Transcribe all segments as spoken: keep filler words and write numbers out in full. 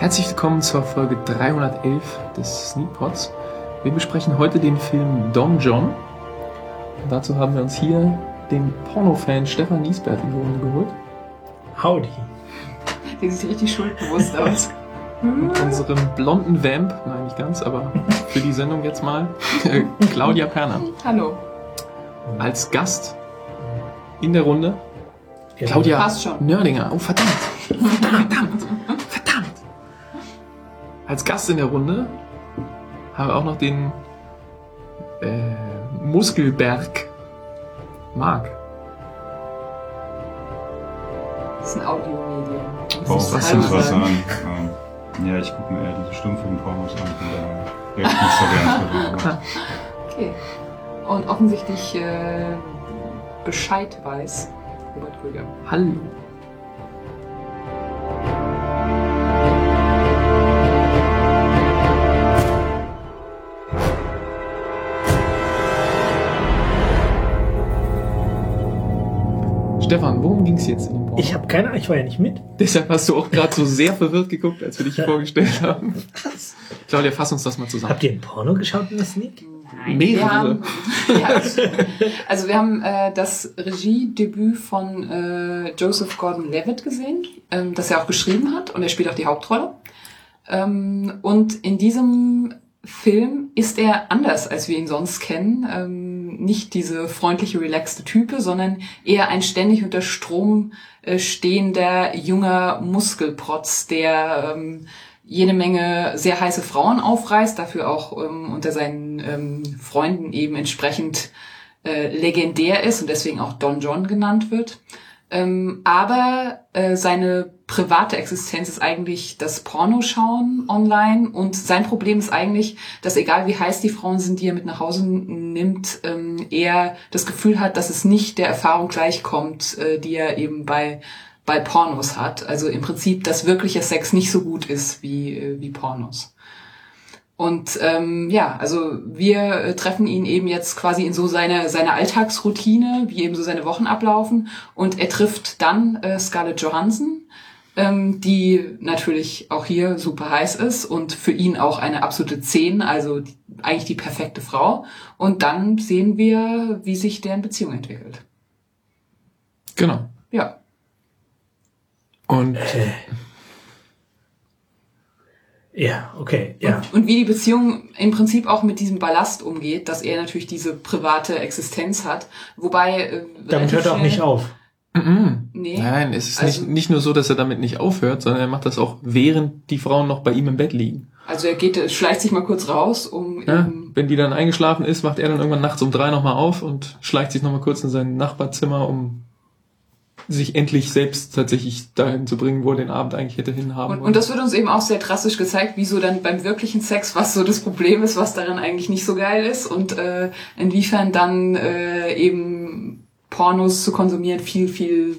Herzlich willkommen zur Folge dreihundertelf des Sneakpods. Wir besprechen heute den Film Don John. Und dazu haben wir uns hier den Pornofan Stefan Niesbert in die Runde geholt. Howdy. Der sieht richtig schuldbewusst aus. Und unseren blonden Vamp, nein nicht ganz, aber für die Sendung jetzt mal, äh, Claudia Perner. Hallo. Als Gast in der Runde Ja, Claudia passt schon. Nördinger. Oh verdammt. Verdammt. Verdammt. Als Gast in der Runde haben wir auch noch den äh, Muskelberg Marc. Das ist ein Audiomedium. Oh, Das was was soll ist man was sagen? an? Ähm, ja, ich gucke mir eher diese Stummfilm-Pornos an, von daher rede ich nicht so gern. Okay. Und offensichtlich äh, Bescheid weiß Robert Krüger. Hallo. Stefan, worum ging es jetzt in dem Porno? Ich habe keine Ahnung, ich war ja nicht mit. Deshalb hast du auch gerade so sehr verwirrt geguckt, als wir dich vorgestellt haben. Claudia, fass uns das mal zusammen. Habt ihr ein Porno geschaut in der Sneak? Wir Mehrere. haben, ja, also wir haben äh, das Regiedebüt von äh, Joseph Gordon-Levitt gesehen, ähm, das er auch geschrieben hat, und er spielt auch die Hauptrolle. Ähm, und in diesem Film ist er anders, als wir ihn sonst kennen. Ähm, nicht diese freundliche, relaxte Type, sondern eher ein ständig unter Strom äh, stehender, junger Muskelprotz, der ähm, jede Menge sehr heiße Frauen aufreißt, dafür auch ähm, unter seinen ähm, Freunden eben entsprechend äh, legendär ist und deswegen auch Don John genannt wird. Ähm, aber äh, seine private Existenz ist eigentlich das Pornoschauen online, und sein Problem ist eigentlich, dass egal wie heiß die Frauen sind, die er mit nach Hause nimmt, ähm, er das Gefühl hat, dass es nicht der Erfahrung gleichkommt, äh, die er eben bei bei Pornos hat. Also im Prinzip, dass wirklicher Sex nicht so gut ist wie äh, wie Pornos. Und ähm, ja, also wir äh, treffen ihn eben jetzt quasi in so seine seine Alltagsroutine, wie eben so seine Wochen ablaufen, und er trifft dann äh, Scarlett Johansson, ähm, die natürlich auch hier super heiß ist und für ihn auch eine absolute zehn, also die, eigentlich die perfekte Frau. Und dann sehen wir, wie sich deren Beziehung entwickelt. Genau. Ja. Und Äh. Ja, okay, ja. Und, und wie die Beziehung im Prinzip auch mit diesem Ballast umgeht, dass er natürlich diese private Existenz hat, wobei... Äh, Damit hört er auch schnell- nicht auf. Mhm. Nee. Nein, es ist Also- nicht, nicht nur so, dass er damit nicht aufhört, sondern er macht das auch, während die Frauen noch bei ihm im Bett liegen. Also er geht, schleicht sich mal kurz raus, um Ja? eben, Wenn die dann eingeschlafen ist, wacht er dann irgendwann nachts um drei nochmal auf und schleicht sich nochmal kurz in sein Nachbarzimmer, um sich endlich selbst tatsächlich dahin zu bringen, wo er den Abend eigentlich hätte hinhaben und, wollen. und das wird uns eben auch sehr drastisch gezeigt, wie so dann beim wirklichen Sex, was so das Problem ist, was daran eigentlich nicht so geil ist, und äh, inwiefern dann äh, eben Pornos zu konsumieren viel, viel,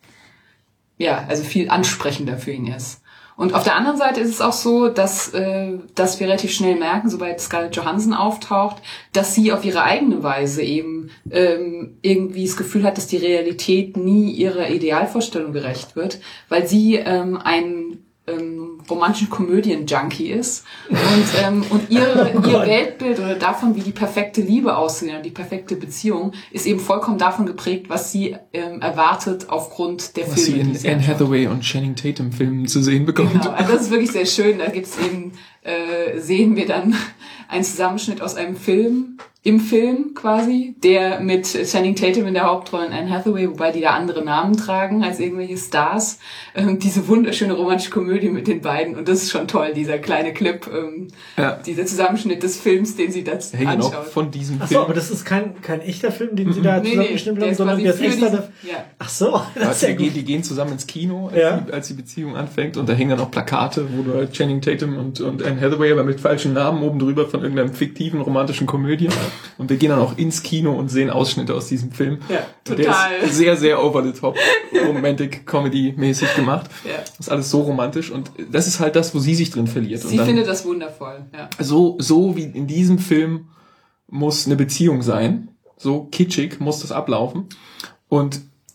ja, also viel ansprechender für ihn ist. Und auf der anderen Seite ist es auch so, dass, äh, dass wir relativ schnell merken, sobald Scarlett Johansson auftaucht, dass sie auf ihre eigene Weise eben ähm, irgendwie das Gefühl hat, dass die Realität nie ihrer Idealvorstellung gerecht wird, weil sie ähm, ein ähm, romantischen Komödien-Junkie ist und, ähm, und ihre, Oh ihr Gott. Weltbild oder davon, wie die perfekte Liebe aussehen und die perfekte Beziehung, ist eben vollkommen davon geprägt, was sie ähm, erwartet aufgrund der was sie Filme, in die sie Anne anschaut. Hathaway und Channing Tatum Filmen zu sehen bekommt. Genau, also das ist wirklich sehr schön. Da gibt's eben, äh, sehen wir dann einen Zusammenschnitt aus einem Film, im Film quasi, der mit Channing Tatum in der Hauptrolle und Anne Hathaway, wobei die da andere Namen tragen als irgendwelche Stars, ähm, diese wunderschöne romantische Komödie mit den beiden, und das ist schon toll, dieser kleine Clip, ähm, Ja. dieser Zusammenschnitt des Films, den sie da Hängen auch anschaut. von diesem Ach so, Film. aber das ist kein, kein echter Film, den sie da Nee, nee, zusammengeschnitten der haben, ist sondern quasi der ist für extra... diesen- da- ja. Ach so, das ist Also ja die, gehen, gut. die gehen zusammen ins Kino, als, Ja. die, als die Beziehung anfängt, und da hängen dann auch Plakate, wo du halt Channing Tatum und, und Anne Hathaway, aber mit falschen Namen oben drüber von irgendeinem fiktiven romantischen Komödie. Und wir gehen dann auch ins Kino und sehen Ausschnitte aus diesem Film. Ja, Der total. ist sehr, sehr over the top, romantic Comedy mäßig gemacht. Ja. Das ist alles so romantisch, und das ist halt das, wo sie sich drin verliert. Sie und dann, findet das wundervoll, ja. so, so wie in diesem Film muss eine Beziehung sein. So kitschig muss das ablaufen. Und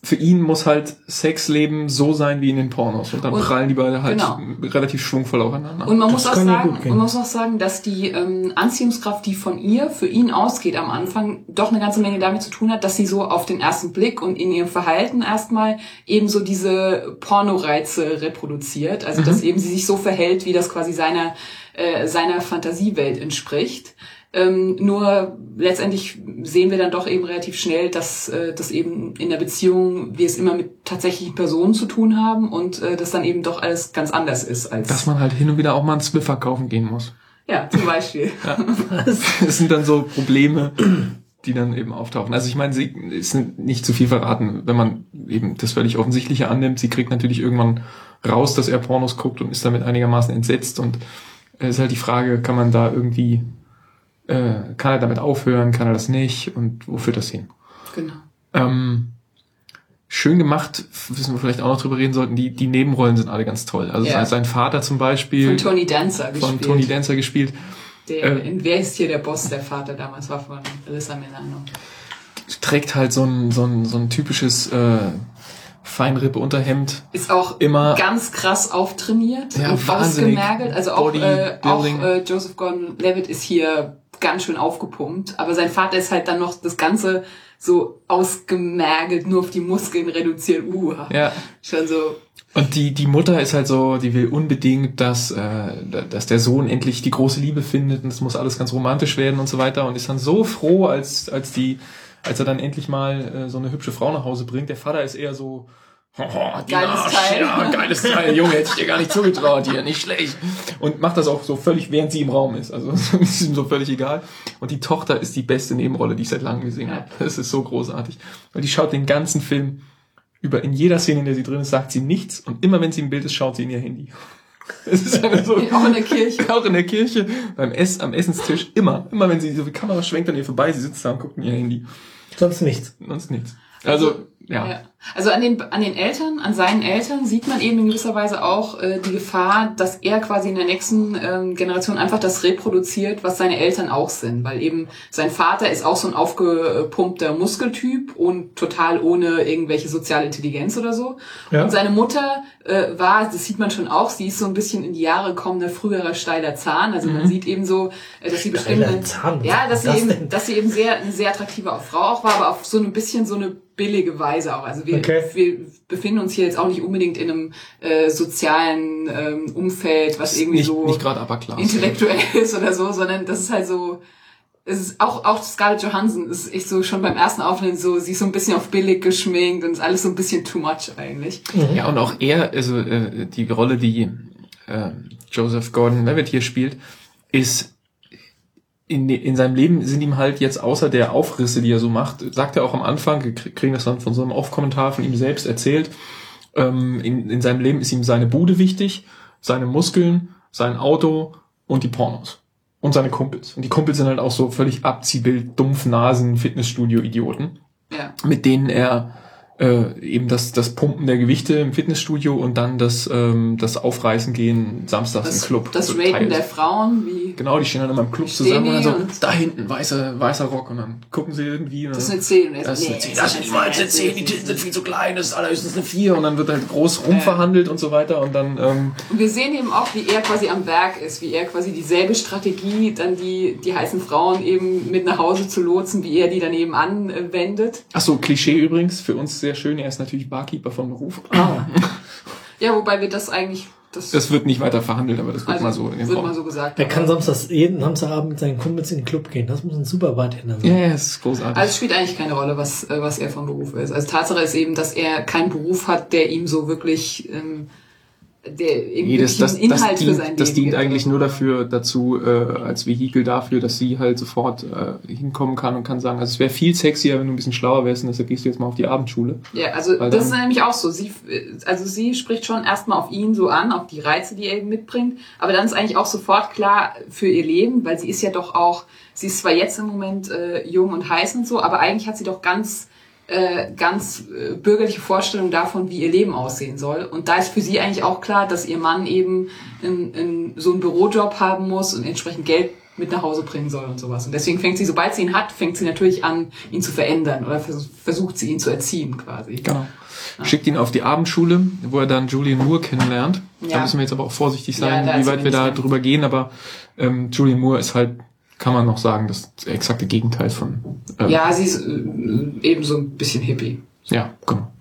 für ihn muss halt Sexleben so sein wie in den Pornos. Und dann und, prallen die beide halt genau. relativ schwungvoll aufeinander. Und man Das muss auch kann ja sagen, gut gehen. und man muss auch sagen, dass die ähm, Anziehungskraft, die von ihr für ihn ausgeht am Anfang, doch eine ganze Menge damit zu tun hat, dass sie so auf den ersten Blick und in ihrem Verhalten erstmal eben so diese Pornoreize reproduziert. Also, Mhm. dass eben sie sich so verhält, wie das quasi seiner, äh, seiner Fantasiewelt entspricht. Ähm, nur letztendlich sehen wir dann doch eben relativ schnell, dass äh, das eben in der Beziehung wir es immer mit tatsächlichen Personen zu tun haben und äh, das dann eben doch alles ganz anders ist als Dass man halt hin und wieder auch mal einen Spliffer kaufen gehen muss. ja zum Beispiel. Ja. Das sind dann so Probleme, die dann eben auftauchen. Also ich meine, sie ist nicht zu viel verraten, wenn man eben das völlig Offensichtliche annimmt. Sie kriegt natürlich irgendwann raus, dass er Pornos guckt und ist damit einigermaßen entsetzt. Und es ist halt die Frage, kann man da irgendwie, äh, kann er damit aufhören, kann er das nicht und wo führt das hin? Genau. Ähm, schön gemacht, wissen wir vielleicht auch noch drüber reden sollten, die, die Nebenrollen sind alle ganz toll. Also Ja. sein Vater zum Beispiel. Von Tony Dancer Von gespielt. Tony Dancer gespielt. Der, Äh, in Wer ist hier der Boss? Der Vater damals war von Alyssa Milano. Trägt halt so ein, so ein, so ein typisches äh, Feinripp-Unterhemd. Ist auch Immer- ganz krass auftrainiert Ja, und wahnsinnig. ausgemergelt. Also auch, äh, auch Bodybuilding. äh, Joseph Gordon-Levitt ist hier ganz schön aufgepumpt. Aber sein Vater ist halt dann noch das Ganze so ausgemergelt, nur auf die Muskeln reduziert. Uh, Ja. schon so. Und die, die Mutter ist halt so, die will unbedingt, dass, äh, dass der Sohn endlich die große Liebe findet und es muss alles ganz romantisch werden und so weiter und ist dann so froh, als, als die, als er dann endlich mal äh, so eine hübsche Frau nach Hause bringt. Der Vater ist eher so, oh, die Geiles Arsch, Teil. ja, geiles Teil, Junge, hätte ich dir gar nicht zugetraut hier, nicht schlecht. Und macht das auch so völlig, während sie im Raum ist. Also ist ihm so völlig egal. Und die Tochter ist die beste Nebenrolle, die ich seit langem gesehen habe. Das ist so großartig. Weil die schaut den ganzen Film über, in jeder Szene, in der sie drin ist, sagt sie nichts. Und immer wenn sie im Bild ist, schaut sie in ihr Handy. Es ist einfach so, Auch in der Kirche. auch in der Kirche, beim Ess, am Essenstisch, immer. Immer wenn sie so die Kamera schwenkt an ihr vorbei, sie sitzt da und guckt in ihr Handy. Sonst nichts. Sonst nichts. Also, ja. Ja. Also an den an den Eltern, an seinen Eltern sieht man eben in gewisser Weise auch äh, die Gefahr, dass er quasi in der nächsten ähm, Generation einfach das reproduziert, was seine Eltern auch sind, weil eben sein Vater ist auch so ein aufgepumpter Muskeltyp und total ohne irgendwelche soziale Intelligenz oder so. Ja. Und seine Mutter äh, war, das sieht man schon auch, sie ist so ein bisschen in die Jahre kommender früherer steiler Zahn, also man sieht eben so, äh, dass sie Steiler bestimmt Zahn, was ja, dass ist sie das eben, denn? dass sie eben sehr eine sehr attraktive Frau auch war, aber auf so ein bisschen so eine billige Weise auch. Also wir, Okay. wir befinden uns hier jetzt auch nicht unbedingt in einem äh, sozialen ähm, Umfeld, was irgendwie Nicht, so nicht gerade Upper Class. intellektuell ist oder so, sondern das ist halt so, es ist auch, auch Scarlett Johansson ist echt so schon beim ersten Aufnehmen so, sie ist so ein bisschen auf billig geschminkt und ist alles so ein bisschen too much eigentlich. Ja, und auch er, also äh, die Rolle, die äh, Joseph Gordon-Levitt hier spielt, ist in, in seinem Leben sind ihm halt jetzt außer der Aufrisse, die er so macht, sagt er auch am Anfang, wir kriegen das dann von so einem Off-Kommentar von ihm selbst erzählt, ähm, in, in seinem Leben ist ihm seine Bude wichtig, seine Muskeln, sein Auto und die Pornos. Und seine Kumpels. Und die Kumpels sind halt auch so völlig Abziehbild, Dumpfnasen, Fitnessstudio-Idioten, Ja. mit denen er äh, eben das das Pumpen der Gewichte im Fitnessstudio und dann das ähm, das Aufreißen gehen samstags Das, im Club. das so Raten teilt. der Frauen, wie Genau, die stehen dann immer im Club Stehen zusammen und dann die so, und- da hinten, weißer, weißer Rock und dann gucken sie irgendwie. Und das ist dann, eine zehn. Und er das so, ist eine nee, zehn, das das ist niemals eine zehn, die zehn. Titten sind viel zu klein, das ist allerhöchstens eine vier und dann wird halt groß rumverhandelt und so weiter und dann, ähm, Und wir sehen eben auch, wie er quasi am Werk ist, wie er quasi dieselbe Strategie, dann die, die heißen Frauen eben mit nach Hause zu lotsen, wie er die dann eben anwendet. ach so, Klischee übrigens, für uns sehr schön, er ist natürlich Barkeeper von Beruf. Ah, Ja, wobei wir das eigentlich, das, Das wird nicht weiter verhandelt, aber das wird also, mal so in den wird Raum. mal so gesagt. er kann aber- samstags jeden Samstagabend mit seinen Kumpels in den Club gehen. Das muss ein super Bartender sein. Ja, ja, das ist großartig. Also es spielt eigentlich keine Rolle, was, äh, was er vom Beruf ist. Also Tatsache ist eben, dass er keinen Beruf hat, der ihm so wirklich, ähm, der irgendwie Nee, das, das, einen Inhalt das für dient, sein das Leben dient gibt. eigentlich nur dafür, dazu, äh, als Vehikel dafür, dass sie halt sofort äh, hinkommen kann und kann sagen, also es wäre viel sexier, wenn du ein bisschen schlauer wärst und deshalb gehst du jetzt mal auf die Abendschule. Ja, also Weil das ist dann- nämlich auch so. Sie, also sie spricht schon erstmal auf ihn so an, auf die Reize, die er eben mitbringt. Aber dann ist eigentlich auch sofort klar für ihr Leben, weil sie ist ja doch auch, sie ist zwar jetzt im Moment äh, jung und heiß und so, aber eigentlich hat sie doch ganz äh, ganz äh, bürgerliche Vorstellung davon, wie ihr Leben aussehen soll. Und da ist für sie eigentlich auch klar, dass ihr Mann eben in, in so einen Bürojob haben muss und entsprechend Geld mit nach Hause bringen soll und sowas. Und deswegen fängt sie, sobald sie ihn hat, fängt sie natürlich an, ihn zu verändern oder vers- versucht sie ihn zu erziehen quasi. Genau. Ja. Schickt ihn auf die Abendschule, wo er dann Julianne Moore kennenlernt. Ja. Da müssen wir jetzt aber auch vorsichtig sein, ja, wie weit wir da sein. drüber gehen. Aber ähm, Julianne Moore ist halt, kann man noch sagen, das exakte Gegenteil von... Ähm, ja, sie ist äh, eben so ein bisschen hippie. Ja, genau.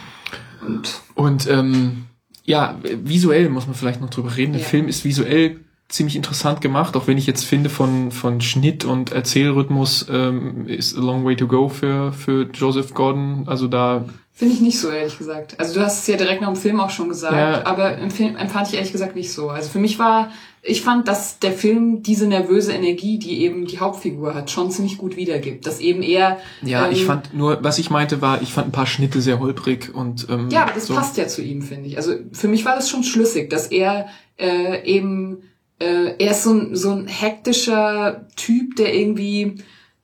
Und, und ähm, ja, visuell muss man vielleicht noch drüber reden. Der ja. Film ist visuell ziemlich interessant gemacht, auch wenn ich jetzt finde, von von Schnitt und Erzählrhythmus ähm, ist a long way to go für für Joseph Gordon. Also da finde ich nicht so, ehrlich gesagt. Also du hast es ja direkt nach dem Film auch schon gesagt, ja. aber im Film empfand ich ehrlich gesagt nicht so. Also für mich war, ich fand, dass der Film diese nervöse Energie, die eben die Hauptfigur hat, schon ziemlich gut wiedergibt. Dass eben eher... Ja, ähm, ich fand nur, was ich meinte war, ich fand ein paar Schnitte sehr holprig und... Ähm, ja, aber das so. passt ja zu ihm, finde ich. Also für mich war das schon schlüssig, dass er äh, eben... Äh, er ist so ein, so ein hektischer Typ, der irgendwie...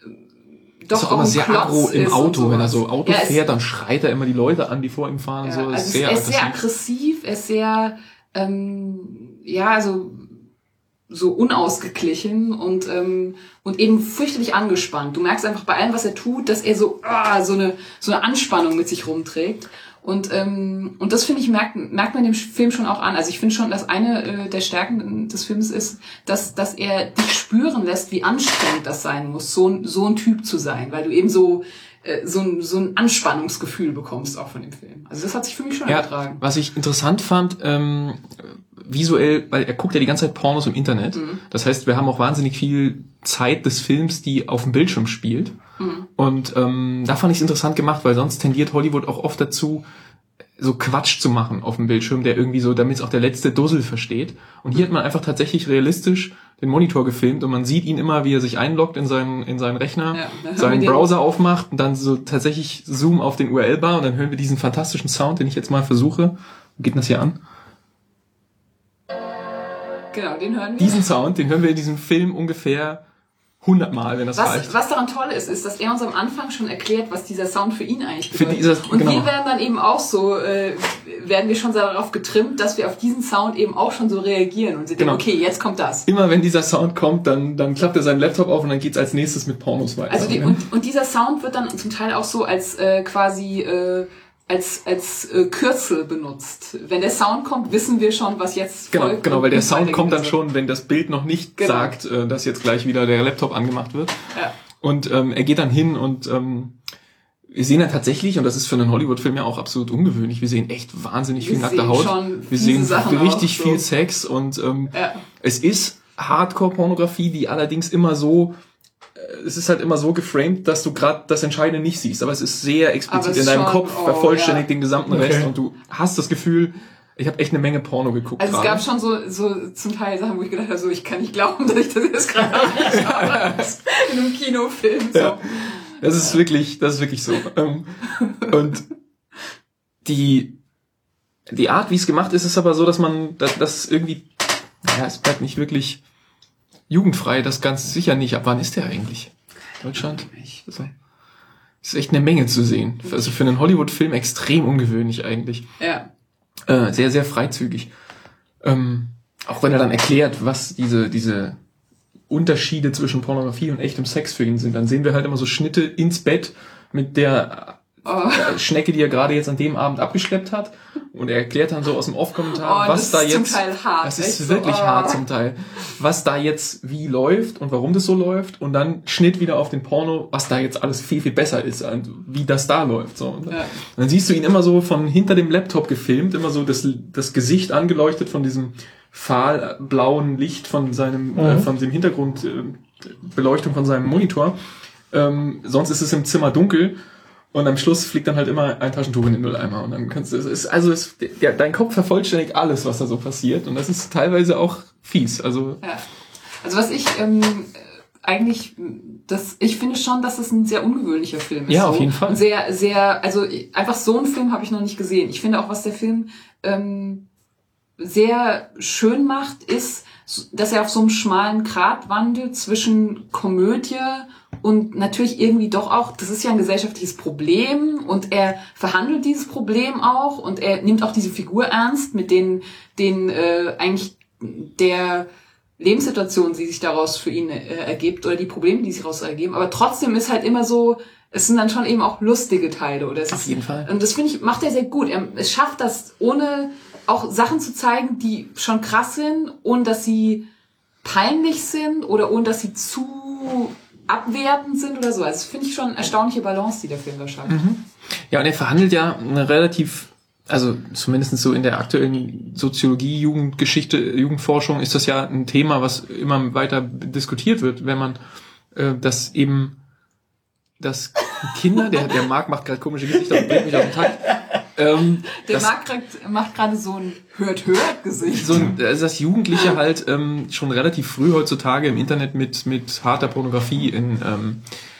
Doch ist auch immer sehr aggro im Auto, wenn er so Auto ja, fährt, dann schreit er immer die Leute an, die vor ihm fahren. Ja, so. Also sehr er ist sehr aggressiv, er ist sehr, ähm, ja, also so unausgeglichen und ähm, und eben fürchterlich angespannt. Du merkst einfach bei allem, was er tut, dass er so ah, so eine so eine Anspannung mit sich rumträgt. Und ähm, und das finde ich merkt merkt man dem Film schon auch an. Also ich finde schon, dass eine äh, der Stärken des Films ist, dass dass er dich spüren lässt, wie anstrengend das sein muss, so ein so ein Typ zu sein, weil du eben so äh, so ein so ein Anspannungsgefühl bekommst auch von dem Film. Also das hat sich für mich schon ja, übertragen. Was ich interessant fand, ähm, visuell, weil er guckt ja die ganze Zeit Pornos im Internet. Mhm. Das heißt, wir haben auch wahnsinnig viel Zeit des Films, die auf dem Bildschirm spielt. Mhm. Und ähm, da fand ich es interessant gemacht, weil sonst tendiert Hollywood auch oft dazu, so Quatsch zu machen auf dem Bildschirm, der irgendwie so, damit es auch der letzte Dussel versteht. Und hier hat man einfach tatsächlich realistisch den Monitor gefilmt und man sieht ihn immer, wie er sich einloggt in seinen in seinen Rechner, ja, seinen Browser aufmacht und dann so tatsächlich Zoom auf den U R L-Bar und dann hören wir diesen fantastischen Sound, den ich jetzt mal versuche. Wo geht denn das hier an? Genau, den hören wir. Diesen Sound, den hören wir in diesem Film ungefähr hundertmal, wenn das was, reicht. Was daran toll ist, ist, dass er uns am Anfang schon erklärt, was dieser Sound für ihn eigentlich bedeutet. Für dieser, und genau. wir werden dann eben auch so, äh, werden wir schon darauf getrimmt, dass wir auf diesen Sound eben auch schon so reagieren und sie genau. denken, okay, jetzt kommt das. Immer wenn dieser Sound kommt, dann dann klappt er seinen Laptop auf und dann geht's als nächstes mit Pornos weiter. Also die, und, und dieser Sound wird dann zum Teil auch so als äh, quasi äh, als als äh, Kürzel benutzt. Wenn der Sound kommt, wissen wir schon, was jetzt genau, folgt. Genau, weil der Sound kommt dann schon, wenn das Bild noch nicht genau. sagt, äh, dass jetzt gleich wieder der Laptop angemacht wird. Ja. Und ähm, er geht dann hin und ähm, wir sehen dann tatsächlich, und das ist für einen Hollywood-Film ja auch absolut ungewöhnlich, wir sehen echt wahnsinnig wir viel nackte Haut. Wir sehen Sachen richtig auch, viel so. Sex und ähm, ja. es ist Hardcore-Pornografie, die allerdings immer so es ist halt immer so geframed, dass du gerade das Entscheidende nicht siehst, aber es ist sehr explizit ist in deinem schon, Kopf, oh, vervollständigt ja. den gesamten okay. Rest und du hast das Gefühl, ich habe echt eine Menge Porno geguckt. Also gerade. Es gab schon so so zum Teil Sachen, wo ich gedacht habe, so ich kann nicht glauben, dass ich das jetzt gerade habe in einem Kinofilm. So. Ja. Das ist ja. wirklich, das ist wirklich so. Und die die Art, wie es gemacht ist, ist aber so, dass man, dass, dass irgendwie, naja, es bleibt nicht wirklich jugendfrei, das ganz sicher nicht. Ab wann ist der eigentlich? Deutschland? Also, ist echt eine Menge zu sehen. Also für einen Hollywood-Film extrem ungewöhnlich eigentlich. Ja. Äh, sehr, sehr freizügig. Ähm, auch wenn er dann erklärt, was diese, diese Unterschiede zwischen Pornografie und echtem Sex für ihn sind, dann sehen wir halt immer so Schnitte ins Bett mit der oh. Schnecke, die er gerade jetzt an dem Abend abgeschleppt hat. Und er erklärt dann so aus dem Off-Kommentar, oh, was da jetzt... Das ist zum Teil hart. Das ist wirklich so, oh. hart zum Teil. Was da jetzt wie läuft und warum das so läuft. Und dann Schnitt wieder auf den Porno, was da jetzt alles viel, viel besser ist, und wie das da läuft. So. Und dann, ja. dann siehst du ihn immer so von hinter dem Laptop gefilmt, immer so das, das Gesicht angeleuchtet von diesem fahlblauen Licht von seinem, mhm. äh, von dem Hintergrundbeleuchtung äh, von seinem Monitor. Ähm, sonst ist es im Zimmer dunkel. Und am Schluss fliegt dann halt immer ein Taschentuch in den Mülleimer. Und dann kannst du, es ist, also es, der, dein Kopf vervollständigt alles, was da so passiert. Und das ist teilweise auch fies. Also, ja. also was ich ähm, eigentlich, das, ich finde schon, dass es ein sehr ungewöhnlicher Film ist. Ja, so. auf jeden Fall. Und sehr, sehr, also einfach so einen Film habe ich noch nicht gesehen. Ich finde auch, was der Film ähm, sehr schön macht, ist, dass er auf so einem schmalen Grat wandelt zwischen Komödie und natürlich irgendwie doch auch, das ist ja ein gesellschaftliches Problem und er verhandelt dieses Problem auch und er nimmt auch diese Figur ernst, mit denen, denen äh, eigentlich der Lebenssituation, die sich daraus für ihn äh, ergibt oder die Probleme, die sich daraus ergeben. Aber trotzdem ist halt immer so, es sind dann schon eben auch lustige Teile. Oder es Auf ist, jeden Fall. Und das finde ich, macht er sehr gut. Er es schafft das, ohne auch Sachen zu zeigen, die schon krass sind, ohne dass sie peinlich sind oder ohne dass sie zu abwertend sind oder so. Also das finde ich schon eine erstaunliche Balance, die der Film da schafft. Mhm. Ja, und er verhandelt ja eine relativ, also zumindest so in der aktuellen Soziologie, Jugendgeschichte, Jugendforschung ist das ja ein Thema, was immer weiter diskutiert wird, wenn man äh, das eben, dass Kinder, der, der Marc macht gerade komische Gesichter und bringt mich auf den Takt. Ähm, der dass, Marc macht gerade so ein Hört-Hört-Gesicht. so ein, also dass Jugendliche halt ähm, schon relativ früh heutzutage im Internet mit mit harter Pornografie in ähm,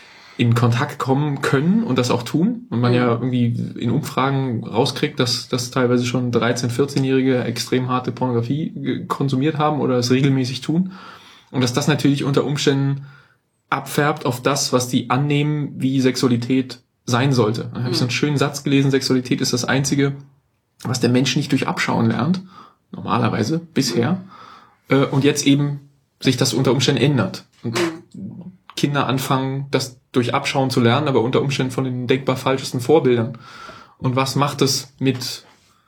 in Kontakt kommen können und das auch tun. Und man Mhm. ja irgendwie in Umfragen rauskriegt, dass dass teilweise schon dreizehn-, vierzehnjährige extrem harte Pornografie ge- konsumiert haben oder es regelmäßig tun. Und dass das natürlich unter Umständen abfärbt auf das, was die annehmen, wie Sexualität sein sollte. Da habe ich so einen schönen Satz gelesen, Sexualität ist das Einzige, was der Mensch nicht durch Abschauen lernt, normalerweise, bisher, äh, und jetzt eben sich das unter Umständen ändert. Und Kinder anfangen, das durch Abschauen zu lernen, aber unter Umständen von den denkbar falschesten Vorbildern. Und was macht es mit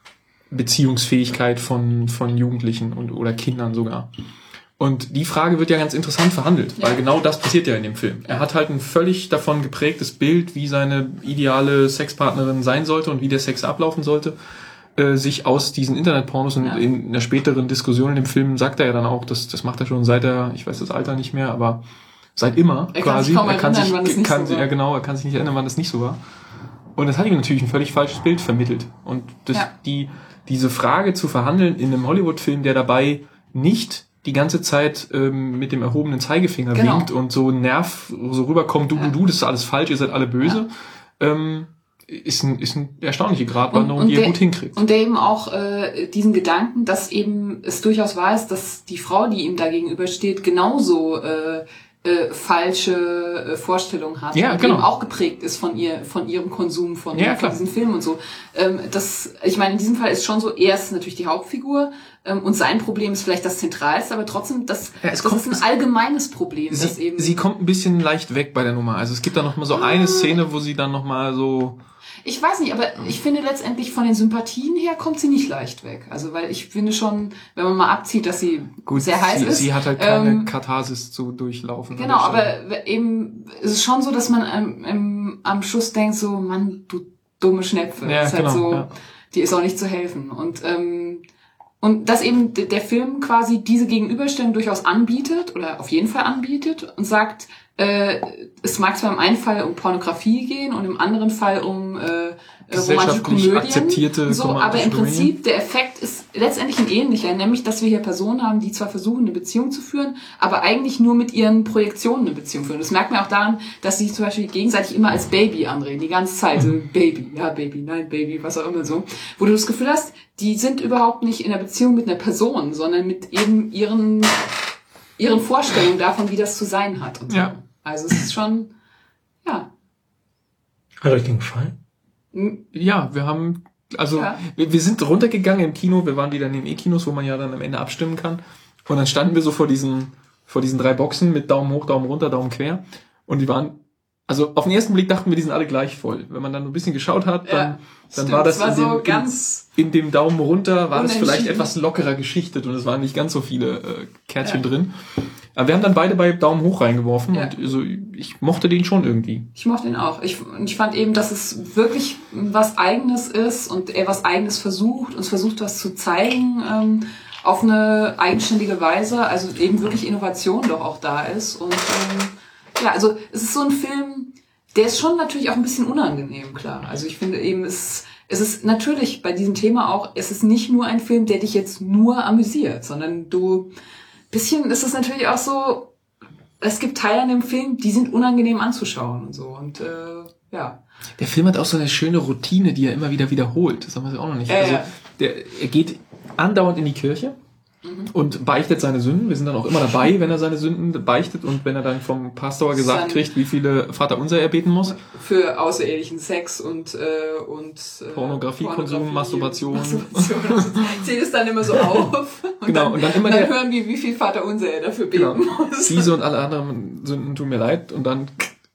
Beziehungsfähigkeit von, von Jugendlichen und oder Kindern sogar? Und die Frage wird ja ganz interessant verhandelt, weil Ja. genau das passiert ja in dem Film. Er hat halt ein völlig davon geprägtes Bild, wie seine ideale Sexpartnerin sein sollte und wie der Sex ablaufen sollte, äh, sich aus diesen Internetpornos und Ja. in einer späteren Diskussion in dem Film sagt er ja dann auch, das, das macht er schon seit er, ich weiß das Alter nicht mehr, aber seit immer Er kann quasi. sich kaum er kann erinnern, sich, wann es nicht kann, so war. Ja genau, er kann sich nicht erinnern, wann das nicht so war. Und das hat ihm natürlich ein völlig falsches Bild vermittelt. Und das, Ja. die, diese Frage zu verhandeln in einem Hollywood-Film, der dabei nicht die ganze Zeit ähm, mit dem erhobenen Zeigefinger Genau. winkt und so nerv, so rüberkommt, du, Ja. du, du, das ist alles falsch, ihr seid alle böse, ähm, ist, ein, ist eine erstaunliche Gratwanderung, die er der, gut hinkriegt. Und der eben auch äh, diesen Gedanken, dass eben es durchaus wahr ist, dass die Frau, die ihm da gegenübersteht, genauso äh, äh, falsche äh, Vorstellungen hat. Ja, und genau. eben auch geprägt ist von ihr, von ihrem Konsum, von, Ja, von klar. diesem Film und so. Ähm, das, ich meine, in diesem Fall ist schon so, er ist natürlich die Hauptfigur ähm, und sein Problem ist vielleicht das Zentralste, aber trotzdem, das, Ja, es das kommt- ist ein allgemeines Problem. das Sie, eben sie kommt ein bisschen leicht weg bei der Nummer. Also es gibt da noch mal so eine Szene, wo sie dann noch mal so... Ich weiß nicht, aber ich finde letztendlich von den Sympathien her kommt sie nicht leicht weg. Also weil ich finde schon, wenn man mal abzieht, dass sie Gut, sehr heiß sie, ist. sie hat halt keine ähm, Katharsis zu durchlaufen. an Genau, der Stelle. aber eben es ist schon so, dass man am, am, am Schluss denkt so, Mann, du dumme Schnepfe. Ja, ist halt genau, so, ja. die ist auch nicht zu helfen. Und ähm, und dass eben d- der Film quasi diese Gegenüberstellung durchaus anbietet oder auf jeden Fall anbietet und sagt, äh, es mag zwar im einen Fall um Pornografie gehen und im anderen Fall um äh, romantische Gesellschaftlich Komödien, akzeptierte so, aber romantische im Komödien. Prinzip der Effekt ist letztendlich ein ähnlicher, nämlich dass wir hier Personen haben, die zwar versuchen, eine Beziehung zu führen, aber eigentlich nur mit ihren Projektionen eine Beziehung führen. Das merkt man auch daran, dass sie sich zum Beispiel gegenseitig immer als Baby anreden, die ganze Zeit. So, Baby, ja Baby, nein Baby, was auch immer so. Wo du das Gefühl hast, die sind überhaupt nicht in einer Beziehung mit einer Person, sondern mit eben ihren, ihren Vorstellungen davon, wie das zu sein hat. Und so. Ja. Also es ist schon, ja. Hat euch den gefallen? Ja, wir haben, also Ja. wir, wir sind runtergegangen im Kino, wir waren wieder in den E-Kinos, wo man ja dann am Ende abstimmen kann. Und dann standen wir so vor diesen, vor diesen drei Boxen mit Daumen hoch, Daumen runter, Daumen quer. Und die waren, also auf den ersten Blick dachten wir, die sind alle gleich voll. Wenn man dann ein bisschen geschaut hat, dann, Ja, dann stimmt. war das Es war in, so dem, in, ganz in dem Daumen runter, war das vielleicht unentschieden. etwas lockerer geschichtet und es waren nicht ganz so viele äh, Kärtchen Ja. drin. Aber wir haben dann beide bei Daumen hoch reingeworfen Ja. und also, ich mochte den schon irgendwie. Ich mochte ihn auch. Ich, ich fand eben, dass es wirklich was Eigenes ist und er was Eigenes versucht und es versucht, was zu zeigen ähm, auf eine eigenständige Weise. Also eben wirklich Innovation doch auch da ist. Und ähm, ja, also es ist so ein Film, der ist schon natürlich auch ein bisschen unangenehm, klar. Also ich finde eben, es, es ist natürlich bei diesem Thema auch, es ist nicht nur ein Film, der dich jetzt nur amüsiert, sondern du, bisschen ist es natürlich auch so, es gibt Teile an dem Film, die sind unangenehm anzuschauen und so. Und äh, ja. Der Film hat auch so eine schöne Routine, die er immer wieder wiederholt. Das haben wir auch noch nicht. Ja, also ja. der, er geht andauernd in die Kirche und beichtet seine Sünden. Wir sind dann auch immer dabei, wenn er seine Sünden beichtet und wenn er dann vom Pastor gesagt Dann- kriegt, wie viele Vaterunser er beten muss. Für außerehelichen Sex und, äh, und äh, Pornografiekonsum, Masturbation. Masturbation. Zählt es dann immer so auf. Und Genau, dann, und dann immer dann der- hören wir, wie viel Vaterunser er dafür beten Genau. muss. Diese und alle anderen Sünden tun mir leid. Und dann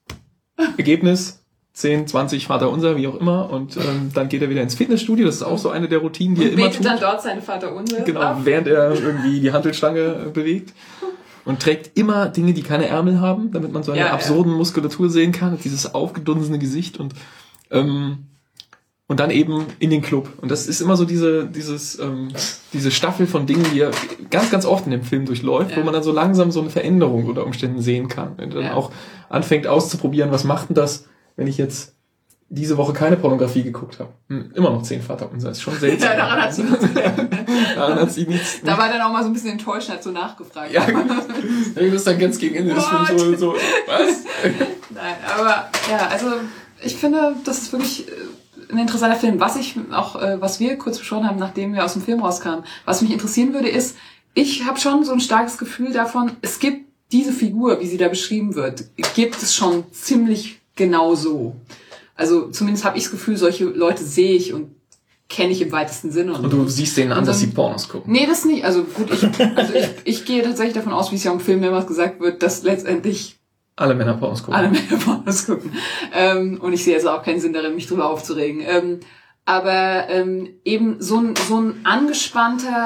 Ergebnis zehn, zwanzig Vaterunser, wie auch immer. Und ähm, dann geht er wieder ins Fitnessstudio. Das ist auch so eine der Routinen, die er Und immer betet tut. dann dort seine Vaterunser Genau, ab. während er irgendwie die Hantelstange äh, bewegt. Und trägt immer Dinge, die keine Ärmel haben, damit man so eine Ja, ja. absurden Muskulatur sehen kann. Und dieses aufgedunsene Gesicht und ähm, und dann eben in den Club. Und das ist immer so diese dieses ähm, diese Staffel von Dingen, die er ganz, ganz oft in dem Film durchläuft, Ja. wo man dann so langsam so eine Veränderung unter Umständen sehen kann. Wenn er dann Ja. auch anfängt auszuprobieren, was macht denn das, wenn ich jetzt diese Woche keine Pornografie geguckt habe. Hm, immer noch zehn Vaterunser, ist schon seltsam. Ja, daran hat sie nichts gedacht. Daran hat sie nichts. Da war er dann auch mal so ein bisschen enttäuscht und hat so nachgefragt. Ja, das ist dann ganz gegen Ende des Films so, so, was? Nein, aber ja, also ich finde, das ist wirklich äh, ein interessanter Film. Was ich auch, äh, was wir kurz besprochen haben, nachdem wir aus dem Film rauskamen, was mich interessieren würde, ist, ich habe schon so ein starkes Gefühl davon, es gibt diese Figur, wie sie da beschrieben wird, gibt es schon ziemlich genau so. Also zumindest habe ich das Gefühl, solche Leute sehe ich und kenne ich im weitesten Sinne. Und du siehst denen an, Und dass sie dann- Pornos gucken. Nee, das nicht. Also gut, ich, also ich, ich gehe tatsächlich davon aus, wie es ja im Film mehrmals gesagt wird, dass letztendlich Alle Männer Pornos gucken. alle Männer Pornos gucken. Ähm, und ich sehe jetzt auch keinen Sinn darin, mich drüber aufzuregen. Ähm, aber ähm, eben so ein, so ein angespannter,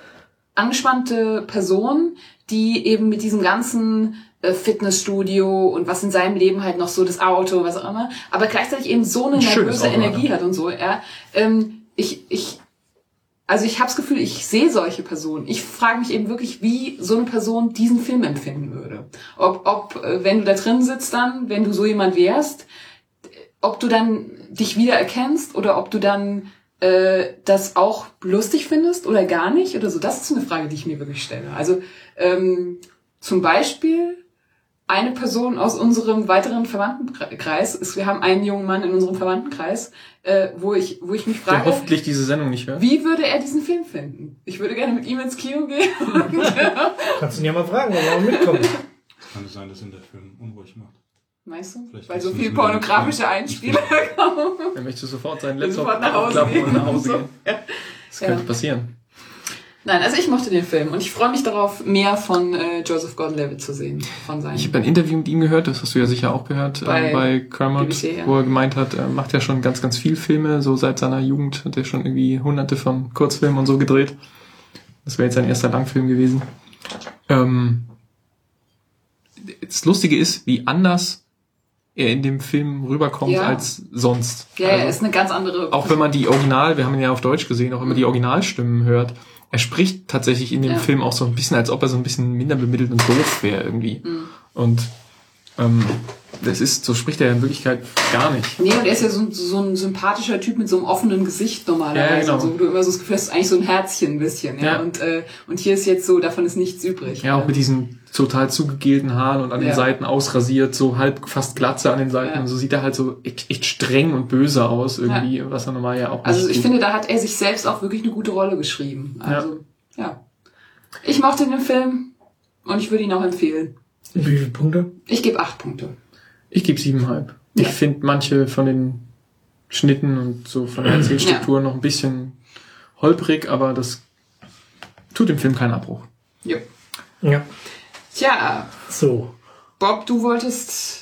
angespannte Person, die eben mit diesem ganzen äh, Fitnessstudio und was in seinem Leben halt noch so das Auto, was auch immer, aber gleichzeitig eben so eine Ein schönes nervöse Auto, Energie ja. hat und so. Ja, ähm, ich, ich Also ich habe das Gefühl, ich sehe solche Personen. Ich frage mich eben wirklich, wie so eine Person diesen Film empfinden würde. Ob, ob äh, wenn du da drin sitzt dann, wenn du so jemand wärst, ob du dann dich wiedererkennst oder ob du dann äh, das auch lustig findest oder gar nicht oder so. Das ist eine Frage, die ich mir wirklich stelle. Also ähm, zum Beispiel eine Person aus unserem weiteren Verwandtenkreis ist, wir haben einen jungen Mann in unserem Verwandtenkreis, äh, wo ich, wo ich mich Der frage, hoffentlich diese Sendung nicht hört. wie würde er diesen Film finden? Ich würde gerne mit ihm ins Kino gehen. Und, äh, Kannst du ihn ja mal fragen, ob er auch mitkommt. Es kann sein, dass ihn der Film unruhig macht. meinst du? Vielleicht Weil so wissen viel Sie pornografische nicht. Einspieler kommen. Er möchte sofort seinen Will Laptop sofort nach Hause aufklappen und nach Hause gehen. gehen. Ja. Das könnte Ja. passieren. Nein, also ich mochte den Film und ich freue mich darauf, mehr von äh, Joseph Gordon-Levitt zu sehen. Von seinen Ich habe ein Interview mit ihm gehört, das hast du ja sicher auch gehört, Bei äh, bei Kermit, B B C, ja. wo er gemeint hat, er macht ja schon ganz, ganz viel Filme, so seit seiner Jugend hat er schon irgendwie hunderte von Kurzfilmen und so gedreht. Das wäre jetzt sein erster Langfilm gewesen. Ähm, das Lustige ist, wie anders er in dem Film rüberkommt Ja. als sonst. Ja, Also, er ist eine ganz andere... auch wenn man die Original, wir haben ihn ja auf Deutsch gesehen, auch wenn man die Originalstimmen hört, er spricht tatsächlich in dem Ja. Film auch so ein bisschen, als ob er so ein bisschen minder bemittelt und doof wäre irgendwie. Mhm. Und ähm, das ist, so spricht er in Wirklichkeit gar nicht. Nee, und er ist ja so, ein- so ein sympathischer Typ mit so einem offenen Gesicht normalerweise. Ja, genau. Und so, wo du immer so das Gefühl hast, eigentlich so ein Herzchen ein bisschen. Ja? Ja. Und, äh, und hier ist jetzt so, davon ist nichts übrig. Ja, auch mit diesen total zugegelten Haaren und an den Ja. Seiten ausrasiert, so halb fast Glatze an den Seiten. Ja. Und so sieht er halt so echt, echt streng und böse aus irgendwie, was er normal ja auch Also nicht ich tut. finde, da hat er sich selbst auch wirklich eine gute Rolle geschrieben. Also, ja. Ich mochte den Film und ich würde ihn auch empfehlen. Wie viele Punkte? Ich gebe acht Punkte. Ich gebe siebeneinhalb. Ich Ja. finde manche von den Schnitten und so von der Erzählstruktur noch ein bisschen holprig, aber das tut dem Film keinen Abbruch. Ja. Ja. Tja, So. Bob, du wolltest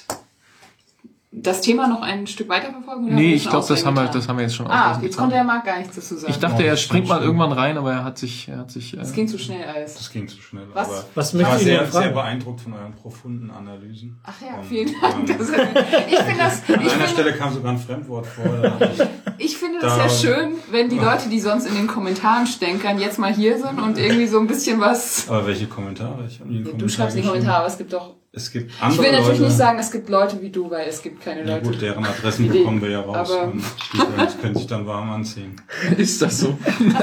das Thema noch ein Stück weiterverfolgen? Oder haben Nee, wir ich schon glaube, das haben wir, ausreichend das haben wir jetzt schon getan? Ah, ausreichend jetzt getan. konnte er mal gar nichts dazu sagen. Ich dachte, Ja, er das springt stimmt mal schon. irgendwann rein, aber er hat sich, er hat sich, äh, Es ging zu schnell alles. Das ging zu schnell. Was? Aber Was ich war möchtest du sehr, denn fragen? sehr beeindruckt von euren profunden Analysen. Ach ja, Und, vielen Dank. ähm, Das, ich finde das, ich An einer finde, Stelle kam sogar ein Fremdwort vor. Da dachte ich, ich finde das Da- ja schön, wenn die Leute, die sonst in den Kommentaren stänkern, jetzt mal hier sind und irgendwie so ein bisschen was... aber welche Kommentare? Ich habe nie einen Du Kommentar schreibst in die geschrieben. Kommentare, aber es gibt doch... Es gibt Ich andere will natürlich Leute, nicht sagen, es gibt Leute wie du, weil es gibt keine Ja Leute. gut, deren Adressen Idee. bekommen wir ja raus. Aber- Und die können- können sich dann warm anziehen. ist das so?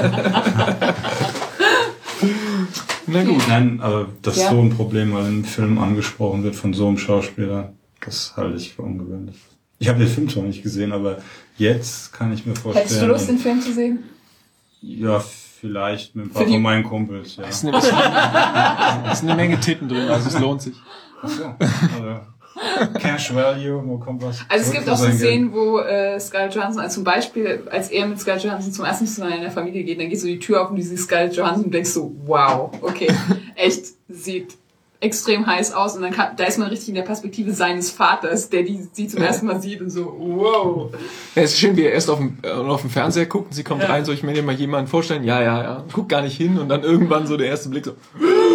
Na gut. Nein, aber das Ja. ist so ein Problem, weil ein Film angesprochen wird von so einem Schauspieler. Das halte ich für ungewöhnlich. Ich habe den Film zwar nicht gesehen, aber jetzt kann ich mir vorstellen... Hättest du Lust, den Film zu sehen? Ja, vielleicht mit ein paar von meinen Kumpels, ja. Da ist eine, da ist eine Menge Titten drin, also es lohnt sich. Ach so. Also, Cash Value, wo kommt was? Also es gibt auch so Szenen, wo äh, Scarlett Johansson, also zum Beispiel, als er mit Scarlett Johansson zum ersten Mal zu seiner Familie geht, dann geht so die Tür auf und du siehst Scarlett Johansson und denkst so, wow, okay, echt, sieht extrem heiß aus und dann kann, da ist man richtig in der Perspektive seines Vaters, der die sie zum ersten Mal sieht und so, wow. Ja, es ist schön, wie er erst auf dem, äh, auf dem Fernseher guckt und sie kommt ja. rein, soll ich mir dir mal jemanden vorstellen? Ja, ja, ja. Guckt gar nicht hin und dann irgendwann so der erste Blick so.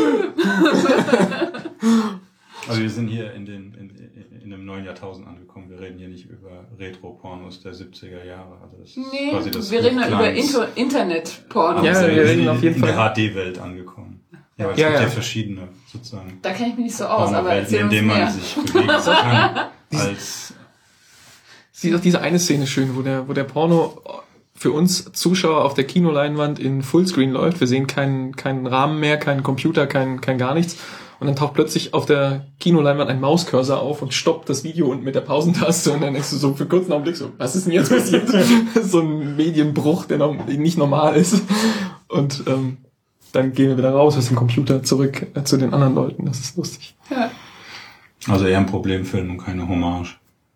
Also wir sind hier in den in, in dem neuen Jahrtausend angekommen. Wir reden hier nicht über Retro-Pornos der siebziger Jahre. Also das ist nee, quasi das wir reden über Inter- Internet-Pornos. Ja, wir reden auf jeden in Fall der H D-Welt angekommen. Ja, aber es ja, gibt ja, ja verschiedene sozusagen. Da kenne ich mich nicht so aus, aber Welten, erzähl in uns denen mehr. man sich bewegen kann. Als Sie doch diese eine Szene schön, wo der, wo der Porno für uns Zuschauer auf der Kinoleinwand in Fullscreen läuft. Wir sehen keinen, keinen Rahmen mehr, keinen Computer, kein, kein gar nichts. Und dann taucht plötzlich auf der Kinoleinwand ein Mauscursor auf und stoppt das Video unten mit der Pausentaste. Und dann denkst du so für einen kurzen Augenblick so, was ist denn jetzt passiert? So ein Medienbruch, der noch nicht normal ist. Und ähm, dann gehen wir wieder raus aus dem Computer zurück äh, zu den anderen Leuten. Das ist lustig. Ja. also eher ein Problemfilm und keine Hommage.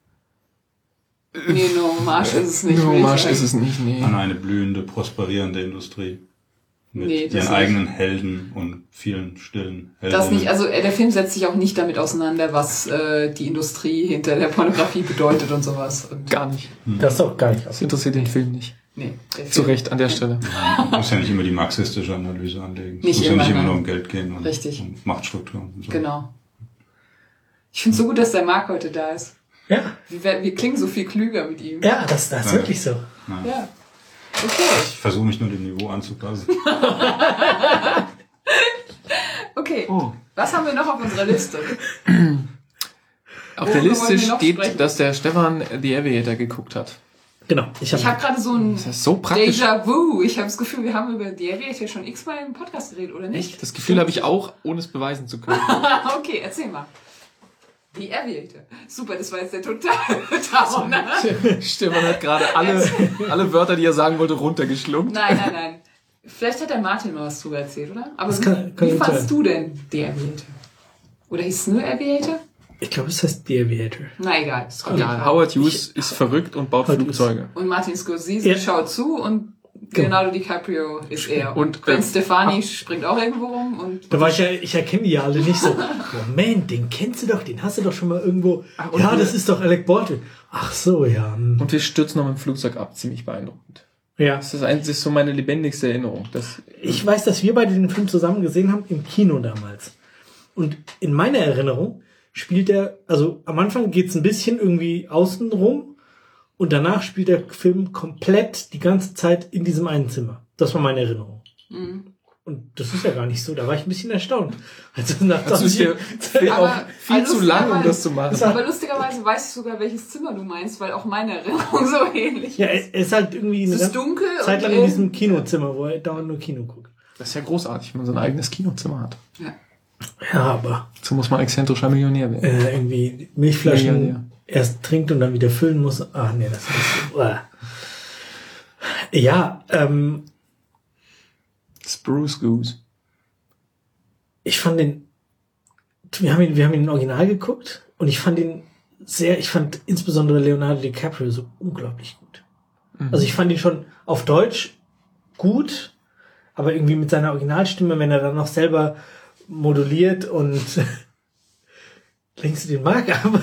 Nee, no, Hommage ist es nicht. No, will ich Hommage sagen. ist es nicht, nee. An eine blühende, prosperierende Industrie. Mit Nee, das ihren nicht. eigenen Helden und vielen stillen Helden. Das nicht, also äh, der Film setzt sich auch nicht damit auseinander, was äh, die Industrie hinter der Pornografie bedeutet und sowas. Und Gar nicht. Das ist auch gar nicht aus. Das interessiert den Film nicht. nee, der Zu Film- Recht an der Stelle. Man muss ja nicht immer die marxistische Analyse anlegen. Es Nicht muss ja immer, nicht immer nein. nur um Geld gehen und Richtig. um Machtstrukturen. Und so. Genau. Ich finde so gut, dass der Marc heute da ist. Ja, Wir, werden, wir klingen so viel klüger mit ihm. ja, das, das ist Ja. wirklich so. Nein. Ja. Okay. Ich versuche mich nur dem Niveau anzupassen. Okay. Oh. Was haben wir noch auf unserer Liste? Auf Worüber der Liste wollen wir noch steht, sprechen? dass der Stefan The Aviator geguckt hat. Genau. Ich habe Ich habe gerade so ein Das ist so praktisch. Déjà-vu. Ich habe das Gefühl, wir haben über The Aviator schon x-mal im Podcast geredet, oder nicht? Echt? Das Gefühl habe ich auch, ohne es beweisen zu können. Okay, erzähl mal. The Aviator. Super, das war jetzt der totale Downer. Stefan hat gerade alle, alle Wörter, die er sagen wollte, runtergeschluckt. Nein, nein, nein. Vielleicht hat der Martin mal was drüber erzählt, oder? Aber Das wie, kann- kann wie gut fandst sein. du denn The Aviator? Oder hieß es nur Aviator? ich glaube, es heißt The Aviator. Na egal. Ist gut. Ja, Howard Hughes ist verrückt und baut Howard Flugzeuge. Und Martin Scorsese Ja. schaut zu und Leonardo DiCaprio ist er. Und, Und Gwen äh, Stefani springt auch irgendwo rum. Und Da war ich ja, ich erkenne die ja alle nicht so. Moment, den kennst du doch, den hast du doch schon mal irgendwo. Ach, und Ja, wir- das ist doch Alec Baldwin. Ach so, ja. hm. Und wir stürzen noch mit dem Flugzeug ab. Ziemlich beeindruckend. Ja. Das ist eigentlich so meine lebendigste Erinnerung. Das, Ich weiß, dass wir beide den Film zusammen gesehen haben im Kino damals. Und in meiner Erinnerung spielt er, also am Anfang geht's ein bisschen irgendwie außen rum und danach spielt der Film komplett die ganze Zeit in diesem einen Zimmer. Das war meine Erinnerung. Mhm. Und das ist ja gar nicht so. Da war ich ein bisschen erstaunt. Also nach das ist mir zwanzig auch Aber- viel also zu lang, um lustigerweise- das zu machen. aber lustigerweise weiß ich sogar, welches Zimmer du meinst, weil auch meine Erinnerung so ähnlich Ja, ist. er ist halt irgendwie Es eine ist ganze dunkel Zeit lang und in diesem Kinozimmer, wo er dauernd nur Kino guckt. Das ist ja großartig, wenn man so ein eigenes Kinozimmer hat. Ja. Ja, aber So muss man exzentrischer Millionär werden. äh, irgendwie Milchflaschen Ja, ja, ja. erst trinkt und dann wieder füllen muss. Ach nee, das ist so. Uah. Ja, ähm, Spruce Goose. ich fand den, wir haben ihn, wir haben ihn im Original geguckt und ich fand ihn sehr, ich fand insbesondere Leonardo DiCaprio so unglaublich gut. Mhm. Also ich fand ihn schon auf Deutsch gut, aber irgendwie mit seiner Originalstimme, wenn er dann noch selber moduliert und lenkst du den Mark ab?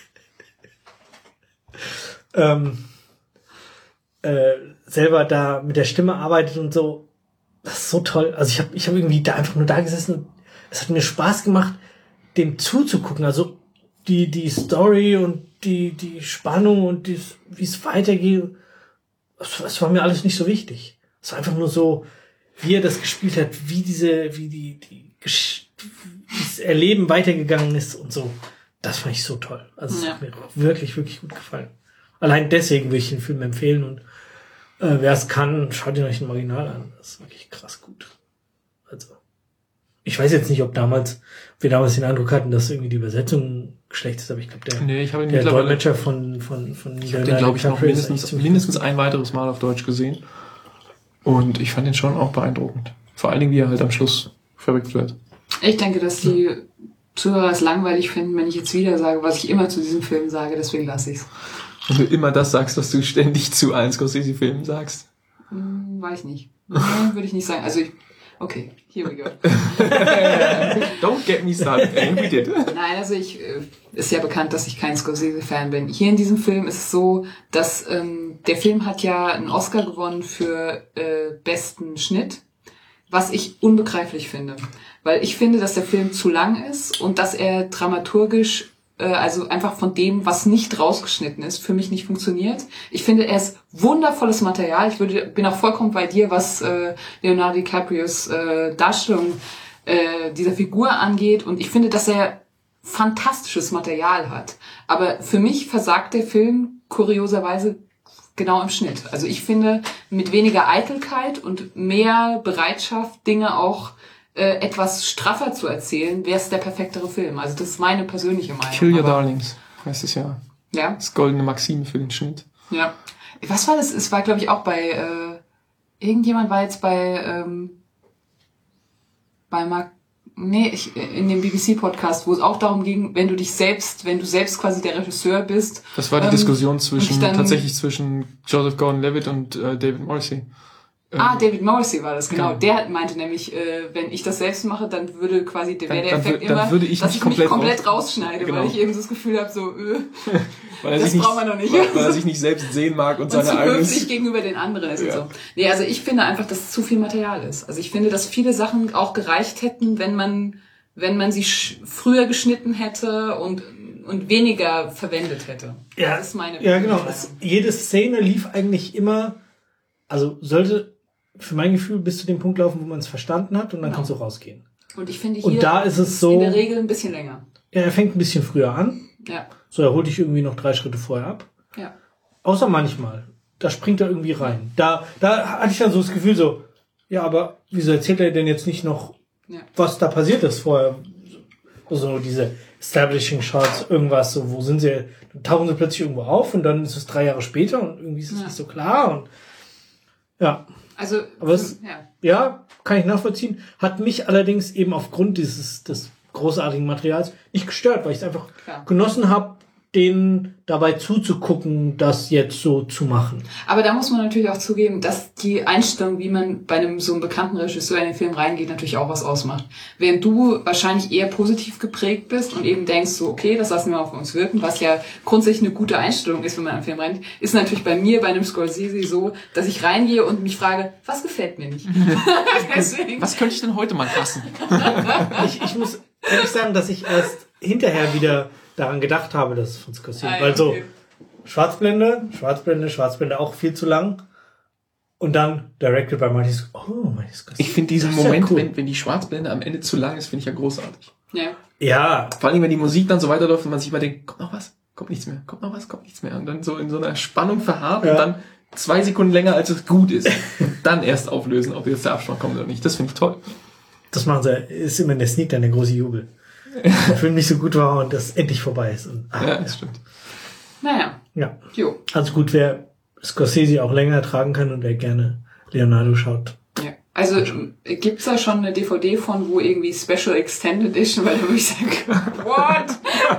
ähm, äh, selber da mit der Stimme arbeitet und so. Das ist so toll. Also ich habe ich hab irgendwie da einfach nur da gesessen und es hat mir Spaß gemacht, dem zuzugucken. Also die die Story und die die Spannung und wie es weitergeht, das, das war mir alles nicht so wichtig. Es war einfach nur so, wie er das gespielt hat, wie diese, wie die die Gesch- wie das Erleben weitergegangen ist und so. Das fand ich so toll. Also es Ja. hat mir wirklich wirklich gut gefallen. Allein deswegen würde ich den Film empfehlen und äh, wer es kann, schaut ihn euch im Original an. Das ist wirklich krass gut. Also, ich weiß jetzt nicht, ob damals, ob wir damals den Eindruck hatten, dass irgendwie die Übersetzung schlecht ist, aber ich glaube, der, Nee, ich habe ihn der mittlerweile, Dolmetscher von, von, von ich habe den, glaube ich, noch mindestens, mindestens ein weiteres Mal auf Deutsch gesehen. Und ich fand den schon auch beeindruckend. Vor allen Dingen, wie er halt am Schluss verrückt wird. Ich denke, dass die Zuhörer es langweilig finden, wenn ich jetzt wieder sage, was ich immer zu diesem Film sage, deswegen lasse ich's. Und du immer das sagst, was du ständig zu allen Scorsese-Filmen sagst. Hm, weiß nicht. Nee, würde ich nicht sagen. Also ich, okay, here we go. Don't get me started. And we did. Nein, also ich, äh, ist ja bekannt, dass ich kein Scorsese-Fan bin. Hier in diesem Film ist es so, dass ähm, der Film hat ja einen Oscar gewonnen für äh, besten Schnitt, was ich unbegreiflich finde. Weil ich finde, dass der Film zu lang ist und dass er dramaturgisch, äh, also einfach von dem, was nicht rausgeschnitten ist, für mich nicht funktioniert. Ich finde, er ist wundervolles Material. Ich würde, bin auch vollkommen bei dir, was äh, Leonardo DiCaprios äh, Darstellung äh, dieser Figur angeht. Und ich finde, dass er fantastisches Material hat. Aber für mich versagt der Film kurioserweise genau im Schnitt. Also ich finde, mit weniger Eitelkeit und mehr Bereitschaft, Dinge auch äh, etwas straffer zu erzählen, wäre es der perfektere Film. Also das ist meine persönliche Meinung. Kill Your Aber, Darlings, heißt es ja. Ja. Das goldene Maxim für den Schnitt. Ja. Was war das? Es war, glaube ich, auch bei, äh, irgendjemand war jetzt bei, ähm, bei Mark, nee, ich, in dem B B C-Podcast, wo es auch darum ging, wenn du dich selbst, wenn du selbst quasi der Regisseur bist. Das war die ähm, Diskussion zwischen, dann, tatsächlich zwischen Joseph Gordon-Levitt und äh, David Morrissey. Ah, David Morrissey war das, genau. genau. Der meinte nämlich, äh, wenn ich das selbst mache, dann würde quasi, der, wäre der Dann- dann Effekt wür- dann immer, würde ich dass mich ich mich komplett komplett raus- rausschneide, Genau. weil ich eben so das Gefühl habe, so, äh, Weil er das sich nicht, braucht man doch nicht. Weil, weil er sich nicht selbst sehen mag und, und seine zu eigenen... höflich gegenüber den anderen ist Ja. und so. Nee, also ich finde einfach, dass es zu viel Material ist. Also ich finde, dass viele Sachen auch gereicht hätten, wenn man, wenn man sie sch- früher geschnitten hätte und, und weniger verwendet hätte. Ja, Das ist meine ja genau. Meinung. Es, jede Szene lief eigentlich immer, also sollte für mein Gefühl bis zu dem Punkt laufen, wo man es verstanden hat und dann Genau. kannst du rausgehen. Und ich finde, hier Und da ist es so, in der Regel ein bisschen länger. ja, er fängt ein bisschen früher an, Ja, so er holt dich irgendwie noch drei Schritte vorher ab. ja. Außer manchmal. Da springt er irgendwie rein. Da, da hatte ich dann so das Gefühl so, ja, aber wieso erzählt er denn jetzt nicht noch, Ja. was da passiert ist vorher? So diese Establishing Shots, irgendwas, so, wo sind sie? Dann tauchen sie plötzlich irgendwo auf und dann ist es drei Jahre später und irgendwie ist es Ja. nicht so klar und, ja. Also, Aber es- ja. Ja, kann ich nachvollziehen. Hat mich allerdings eben aufgrund dieses des großartigen Materials nicht gestört, weil ich es einfach Klar. genossen habe, denen dabei zuzugucken, das jetzt so zu machen. Aber da muss man natürlich auch zugeben, dass die Einstellung, wie man bei einem so einem bekannten Regisseur in den Film reingeht, natürlich auch was ausmacht. Während du wahrscheinlich eher positiv geprägt bist und eben denkst so, okay, das lassen wir auf uns wirken, was ja grundsätzlich eine gute Einstellung ist, wenn man einen Film reingeht, ist natürlich bei mir, bei einem Scorsese so, dass ich reingehe und mich frage, was gefällt mir nicht? Deswegen. Was könnte ich denn heute mal hassen? Ich, ich muss ehrlich sagen, dass ich erst hinterher wieder daran gedacht habe, dass es von Scorsese, Ah, ja, weil so okay. Schwarzblende, Schwarzblende, Schwarzblende auch viel zu lang und dann directed by Martin Scorsese. Oh, Martin Scorsese. Ich finde diesen Das ist ja Moment, cool. wenn, wenn die Schwarzblende am Ende zu lang ist, finde ich ja großartig. Ja. Ja, Vor allem, wenn die Musik dann so weiterläuft und man sich immer denkt, kommt noch was, kommt nichts mehr, kommt noch was, kommt nichts mehr. Und dann so in so einer Spannung verharrt Ja. und dann zwei Sekunden länger, als es gut ist. Und dann erst auflösen, ob jetzt der Abspann kommt oder nicht. Das finde ich toll. das machen sie, ist immer in der Sneak dann der große Jubel. Der Film nicht so gut war und das endlich vorbei ist. Und, ah, Ja, das stimmt. Naja, ja. jo. Also gut, wer Scorsese auch länger ertragen kann und wer gerne Leonardo schaut. Ja. Also ähm, gibt's da schon eine D V D von, wo irgendwie Special Extended Edition, weil da würde ich sagen, what?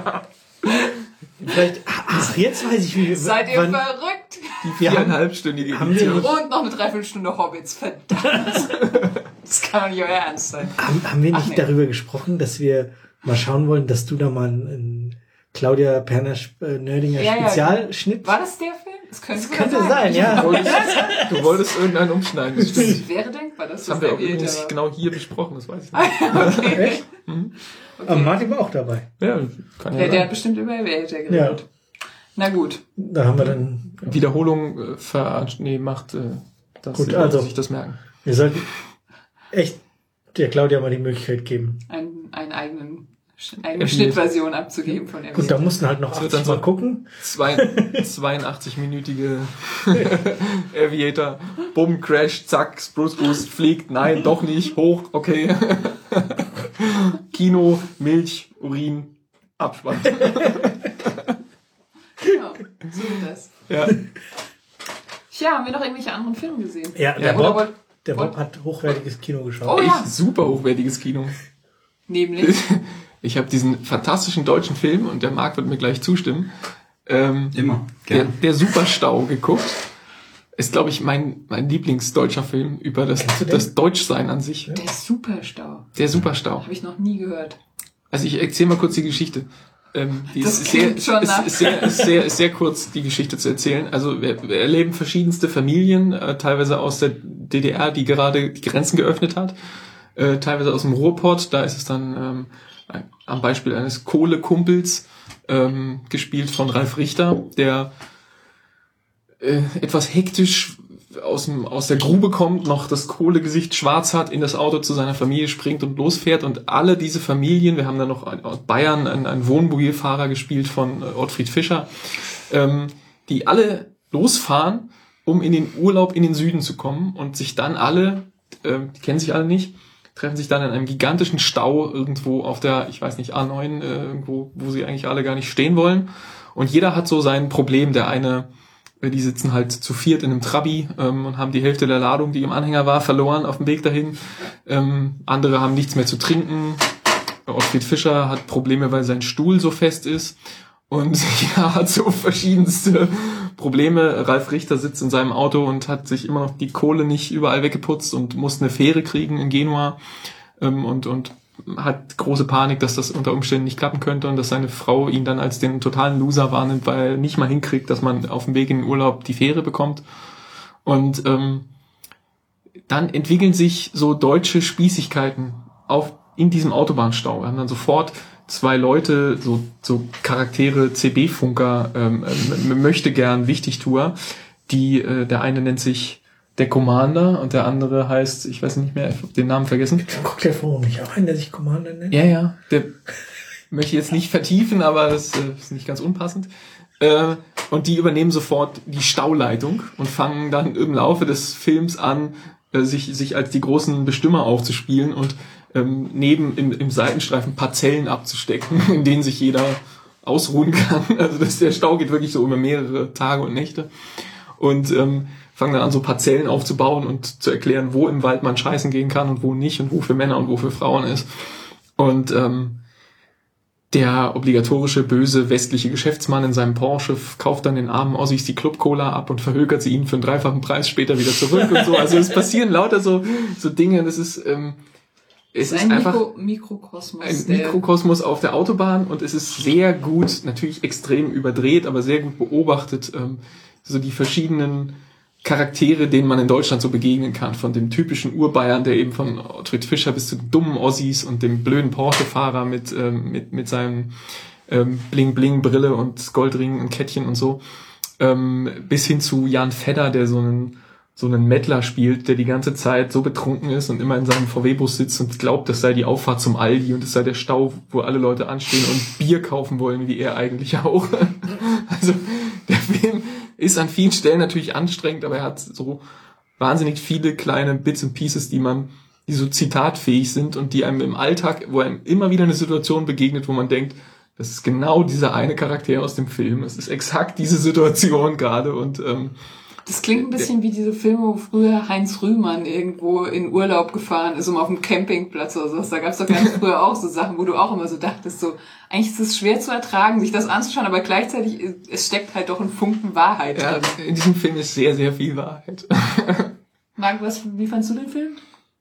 Vielleicht, ach, jetzt weiß ich, wie Seid ihr wann, verrückt? Die Wir haben- viereinhalbstündige haben wir Edition. nicht- Und noch eine Dreiviertelstunde Hobbits, verdammt. Das kann doch nicht euer Ernst sein. haben, haben wir Ach, nicht nee. darüber gesprochen, dass wir mal schauen wollen, dass du da mal einen, einen Claudia Perner äh, Nerdinger Ja, ja. Spezialschnitt. War das der Film? Das könnte, Das sogar könnte sein, ja. Du wolltest, du wolltest irgendeinen umschneiden. Das, stimmt. Das wäre denkbar, dass Das das haben wir der auch übrigens wählt, genau hier besprochen, das weiß ich nicht. aber- Okay. Echt? Aber Martin war auch dabei. Ja, kann ja, Ja, der hat sein. bestimmt über Aviator Ja. geredet. Na gut. Da haben wir dann, Wiederholung äh, ver nee, macht, äh, dass Gut, die also. Leute sich das merken. wir sollten echt der Claudia mal die Möglichkeit geben. Einen, einen eigenen, eigene Aviator. Schnittversion abzugeben von Gut, da Aviator. mussten halt noch Das wird achtzig dann Mal so- gucken. Zwei, zweiundachtzig-minütige Aviator, Bumm, Crash, zack, Spruce Boost, fliegt, nein, doch nicht, hoch, okay. Kino, Milch, Urin, Abspann. Genau, so ist das. Ja. Tja, haben wir noch irgendwelche anderen Filme gesehen? Ja, der, Oder Bob, wollt- der Bob wollt- hat hochwertiges Kino geschaut. Oh ja. Super hochwertiges Kino. Nämlich. Ich habe diesen fantastischen deutschen Film, und der Marc wird mir gleich zustimmen, ähm, Immer. der, Gerne. der Superstau geguckt. Ist, glaube ich, mein, mein Lieblingsdeutscher Film über das, Kennst du den? das Deutschsein an sich. Der Superstau. Der Superstau. Habe ich noch nie gehört. Also ich erzähle mal kurz die Geschichte. Ähm, die Das ist, sehr, klingt schon ist, nach- ist, sehr, ist, sehr, ist sehr kurz, die Geschichte zu erzählen. Also wir, wir erleben verschiedenste Familien, äh, teilweise aus der D D R, die gerade die Grenzen geöffnet hat, äh, teilweise aus dem Ruhrpott. Da ist es dann ähm, am Beispiel eines Kohlekumpels, ähm, gespielt von Ralf Richter, der äh, etwas hektisch aus dem aus der Grube kommt, noch das Kohlegesicht schwarz hat, in das Auto zu seiner Familie springt und losfährt. Und alle diese Familien, wir haben da noch aus Bayern einen, einen Wohnmobilfahrer gespielt von äh, Ottfried Fischer, ähm, die alle losfahren, um in den Urlaub in den Süden zu kommen und sich dann alle, äh, die kennen sich alle nicht, treffen sich dann in einem gigantischen Stau irgendwo auf der, ich weiß nicht, A neun, äh, irgendwo, wo sie eigentlich alle gar nicht stehen wollen. Und jeder hat so sein Problem. Der eine, äh, die sitzen halt zu viert in einem Trabi ähm, und haben die Hälfte der Ladung, die im Anhänger war, verloren auf dem Weg dahin. Ähm, andere haben nichts mehr zu trinken. Ottfried Fischer hat Probleme, weil sein Stuhl so fest ist. Und ja, hat so verschiedenste Probleme. Ralf Richter sitzt in seinem Auto und hat sich immer noch die Kohle nicht überall weggeputzt und muss eine Fähre kriegen in Genua ähm, und und hat große Panik, dass das unter Umständen nicht klappen könnte und dass seine Frau ihn dann als den totalen Loser wahrnimmt, weil er nicht mal hinkriegt, dass man auf dem Weg in den Urlaub die Fähre bekommt. Und ähm, dann entwickeln sich so deutsche Spießigkeiten auf in diesem Autobahnstau. Wir haben dann sofort zwei Leute, so so Charaktere, C B-Funker, ähm, ähm, möchte gern Wichtigtuer, die, äh, der eine nennt sich der Commander und der andere heißt, ich weiß nicht mehr, ich hab den Namen vergessen. Guckt der Forum nicht auch einen, der sich Commander nennt? Ja, ja, der möchte ich jetzt nicht vertiefen, aber das äh, ist nicht ganz unpassend. Äh, und die übernehmen sofort die Stauleitung und fangen dann im Laufe des Films an, äh, sich sich als die großen Bestimmer aufzuspielen und ähm, neben im, im Seitenstreifen Parzellen abzustecken, in denen sich jeder ausruhen kann. Also das, der Stau geht wirklich so über mehrere Tage und Nächte. Und ähm, fangen dann an, so Parzellen aufzubauen und zu erklären, wo im Wald man scheißen gehen kann und wo nicht und wo für Männer und wo für Frauen ist. Und ähm, der obligatorische böse westliche Geschäftsmann in seinem Porsche kauft dann den armen Ossis die Club-Cola ab und verhökert sie ihnen für einen dreifachen Preis später wieder zurück und so. Also es passieren lauter so so Dinge. Das ist ähm, es Das ist ist ein einfach Mikro Mikrokosmos. ein der- Mikrokosmos auf der Autobahn und es ist sehr gut, natürlich extrem überdreht, aber sehr gut beobachtet, ähm, so die verschiedenen Charaktere, denen man in Deutschland so begegnen kann, von dem typischen Urbayern, der eben von Ottfried Fischer bis zu dummen Ossis und dem blöden Porsche-Fahrer mit ähm, mit mit seinem ähm, Bling-Bling-Brille und Goldring und Kettchen und so, ähm, bis hin zu Jan Fedder, der so einen so einen Mettler spielt, der die ganze Zeit so betrunken ist und immer in seinem V W-Bus sitzt und glaubt, das sei die Auffahrt zum Aldi und es sei der Stau, wo alle Leute anstehen und Bier kaufen wollen, wie er eigentlich auch. Also der Film ist an vielen Stellen natürlich anstrengend, aber er hat so wahnsinnig viele kleine Bits and Pieces, die man, die so zitatfähig sind und die einem im Alltag, wo einem immer wieder eine Situation begegnet, wo man denkt, das ist genau dieser eine Charakter aus dem Film. Es ist exakt diese Situation gerade und ähm, Das klingt ein bisschen wie diese Filme, wo früher Heinz Rühmann irgendwo in Urlaub gefahren ist, um auf dem Campingplatz oder so. Da gab es doch ganz früher auch so Sachen, wo du auch immer so dachtest, so eigentlich ist es schwer zu ertragen, sich das anzuschauen, aber gleichzeitig, es steckt halt doch ein Funken Wahrheit ja, drin. in diesem Film ist sehr, sehr viel Wahrheit. Marc, was, wie fandst du den Film?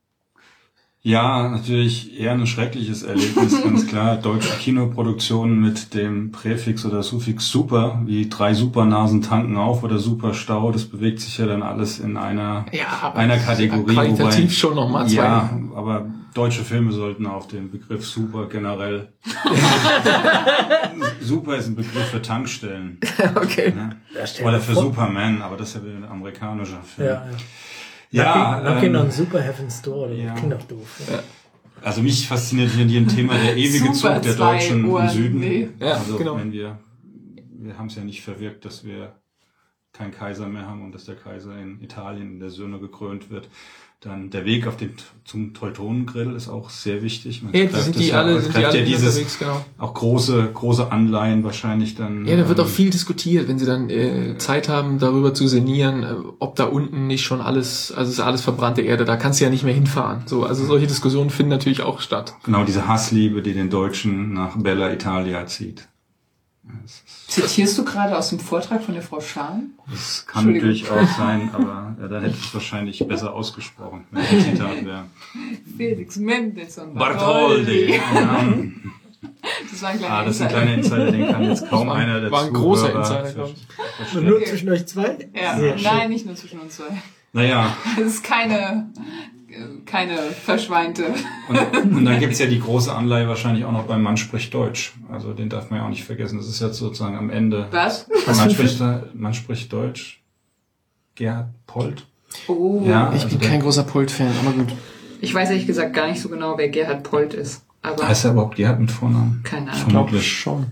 Ja, natürlich eher ein schreckliches Erlebnis, ganz klar. Deutsche Kinoproduktionen mit dem Präfix oder Suffix super, wie drei Supernasen tanken auf oder Superstau, das bewegt sich ja dann alles in einer, Ja, einer Kategorie. qualitativ wobei, schon noch mal zwei. Ja, aber deutsche Filme sollten auf den Begriff super generell. Super ist ein Begriff für Tankstellen. Okay. Ne? Ja, stell Oder dir für vor. Superman, aber das ist ja wieder ein amerikanischer Film. Ja, ja. Ja, Knock Knock ähm, on Super Heaven's Door, das ja. klingt doch doof. Ja. Also mich fasziniert hier ein Thema der ewige Super Zug der zwei Deutschen Ohren, im Süden. nee. Ja, also genau. wenn wir, wir haben es ja nicht verwirkt, dass wir keinen Kaiser mehr haben und dass der Kaiser in Italien in der Söhne gekrönt wird. Dann der Weg auf den zum Teutonengrill ist auch sehr wichtig. Man Ja, die sind die ja, alle, sind die alle ja dieses, unterwegs, genau. Auch große, große Anleihen wahrscheinlich dann. Ja, da wird ähm, auch viel diskutiert, wenn sie dann äh, Zeit haben, darüber zu sinnieren, äh, ob da unten nicht schon alles, also es ist alles verbrannte Erde, da kannst du ja nicht mehr hinfahren. So, also solche Diskussionen finden natürlich auch statt. Genau, diese Hassliebe, die den Deutschen nach Bella Italia zieht. Zitierst du gerade aus dem Vortrag von der Frau Schahn? Das kann natürlich auch sein, aber ja, da hätte ich es wahrscheinlich besser ausgesprochen, wenn der Zitat wäre. Felix Mendelssohn Bartholdy. Ja. Das war ein kleiner Ah, das ist ein Insider. kleiner Insider, den kann jetzt kaum war, einer dazu. war ein großer Insider, glaube ich. Und nur zwischen euch zwei? Ja, Sehr schön. nein, nicht nur zwischen uns zwei. Naja, Es ist keine, keine verschweinte. und, und dann gibt's ja die große Anleihe wahrscheinlich auch noch beim Mann spricht Deutsch. Also den darf man ja auch nicht vergessen. Das ist jetzt sozusagen am Ende. Was? Man spricht, man spricht Deutsch. Gerhard Polt. Oh. Ja, Ich also bin der- kein großer Polt-Fan, aber gut. Ich weiß ehrlich gesagt gar nicht so genau, wer Gerhard Polt ist. Aber Heißt er überhaupt Gerhard mit Vornamen? keine Ich Ahnung. glaube Vermutlich. schon.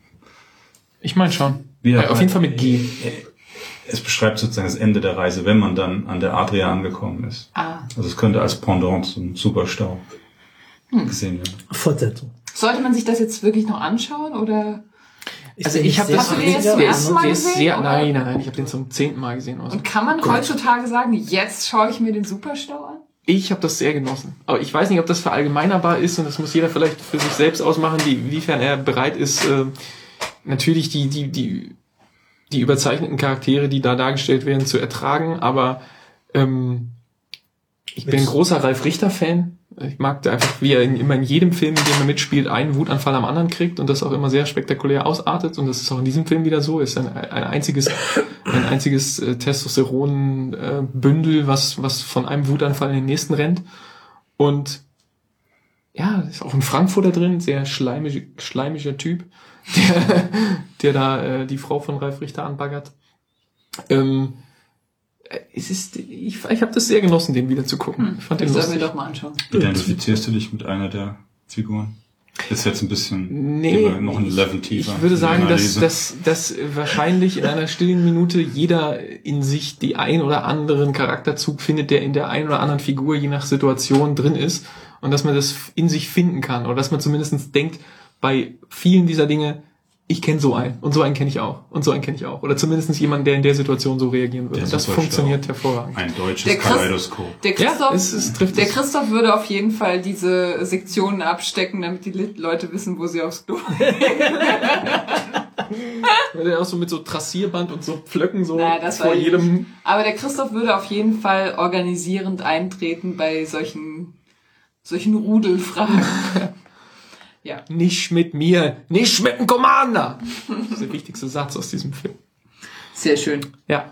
Ich meine schon. Wieder Äh, auf jeden Fall mit G. Es beschreibt sozusagen das Ende der Reise, wenn man dann an der Adria angekommen ist. Ah. Also es könnte als Pendant zum Superstau gesehen werden. Fortsetzung. Sollte man sich das jetzt wirklich noch anschauen oder? Also bin ich habe sehr das, Hast du den jetzt der zum ist- ersten Mal der ist gesehen, sehr, oder? nein, nein, nein, ich habe den zum zehnten Mal gesehen. Also. Und kann man heutzutage sagen, jetzt schaue ich mir den Superstau an? Ich habe das sehr genossen. Aber ich weiß nicht, ob das verallgemeinerbar ist und das muss jeder vielleicht für sich selbst ausmachen, wie, wiefern er bereit ist, äh, natürlich die, die, die, die überzeichneten Charaktere, die da dargestellt werden, zu ertragen. Aber ähm, ich bin ein großer Ralf Richter-Fan. Ich mag einfach, wie er in, immer in jedem Film, in dem er mitspielt, einen Wutanfall am anderen kriegt und das auch immer sehr spektakulär ausartet. Und das ist auch in diesem Film wieder so. Es ist ein, ein einziges, ein einziges äh, Testosteron-Bündel, äh, was, was von einem Wutanfall in den nächsten rennt. Und ja, ist auch ein Frankfurter drin, sehr schleimig, schleimiger Typ, der, der da äh, die Frau von Ralf Richter anbaggert. Ähm, es ist, ich, ich habe das sehr genossen, den wieder zu gucken. Ich fand den Das sollten wir lustig. doch mal anschauen. Identifizierst du dich mit einer der Figuren? Ist jetzt ein bisschen Nee, gehen wir noch ein Level tiefer. ich würde in die sagen, dass, Analyse. dass, dass wahrscheinlich in einer stillen Minute jeder in sich die ein oder anderen Charakterzug findet, der in der ein oder anderen Figur je nach Situation drin ist und dass man das in sich finden kann oder dass man zumindest denkt, bei vielen dieser Dinge, ich kenne so einen und so einen kenne ich auch und so einen kenne ich auch oder zumindest jemanden, der in der Situation so reagieren würde. Der Und das Superstau. funktioniert hervorragend. Ein deutsches Der Christ- Kaleidoskop. Der Christoph, Ja, es, es trifft der es. Christoph würde auf jeden Fall diese Sektionen abstecken, damit die Lit- Leute wissen, wo sie aufs Klo. Weil der auch so mit so Trassierband und so Pflöcken so Naja, das vor war jedem. Aber der Christoph würde auf jeden Fall organisierend eintreten bei solchen, solchen Rudelfragen. Ja. Nicht mit mir, nicht mit dem Commander. Das ist der wichtigste Satz aus diesem Film. Sehr schön. Ja.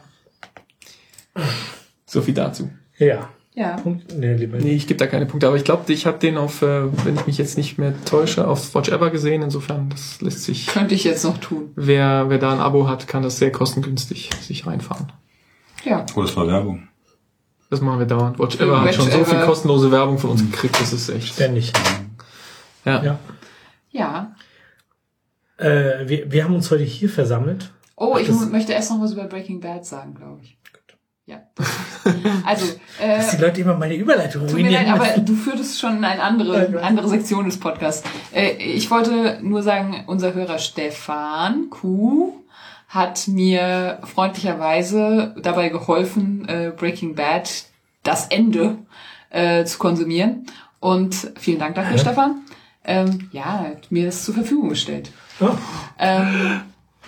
So viel dazu. Ja. Ja. Punkt. Nee, lieber Nee, ich gebe da keine Punkte, aber ich glaube, ich habe den auf, äh, wenn ich mich jetzt nicht mehr täusche, auf Watch Ever gesehen. Insofern, das lässt sich, Könnte ich jetzt noch tun. wer, wer da ein Abo hat, kann das sehr kostengünstig sich reinfahren. Ja. Oh, das war Werbung. Das machen wir dauernd. Watch Für Ever hat Watch schon so viel Ever. kostenlose Werbung von uns gekriegt, das ist echt. Ständig. Ja. Ja. Ja. Äh, wir, wir haben uns heute hier versammelt. Oh, ich Das- mu- möchte erst noch was über Breaking Bad sagen, glaube ich. Ja. Also, Dass die äh, Leute immer meine Überleitung tut mir leid, ruinieren. aber du führtest schon in eine andere, Nein, andere Sektion des Podcasts. Äh, ich wollte nur sagen, unser Hörer Stefan Kuh hat mir freundlicherweise dabei geholfen, äh, Breaking Bad, das Ende, äh, zu konsumieren. Und vielen Dank dafür, Hä? Stefan. Ähm, ja, er hat mir das zur Verfügung gestellt. Oh. Ähm,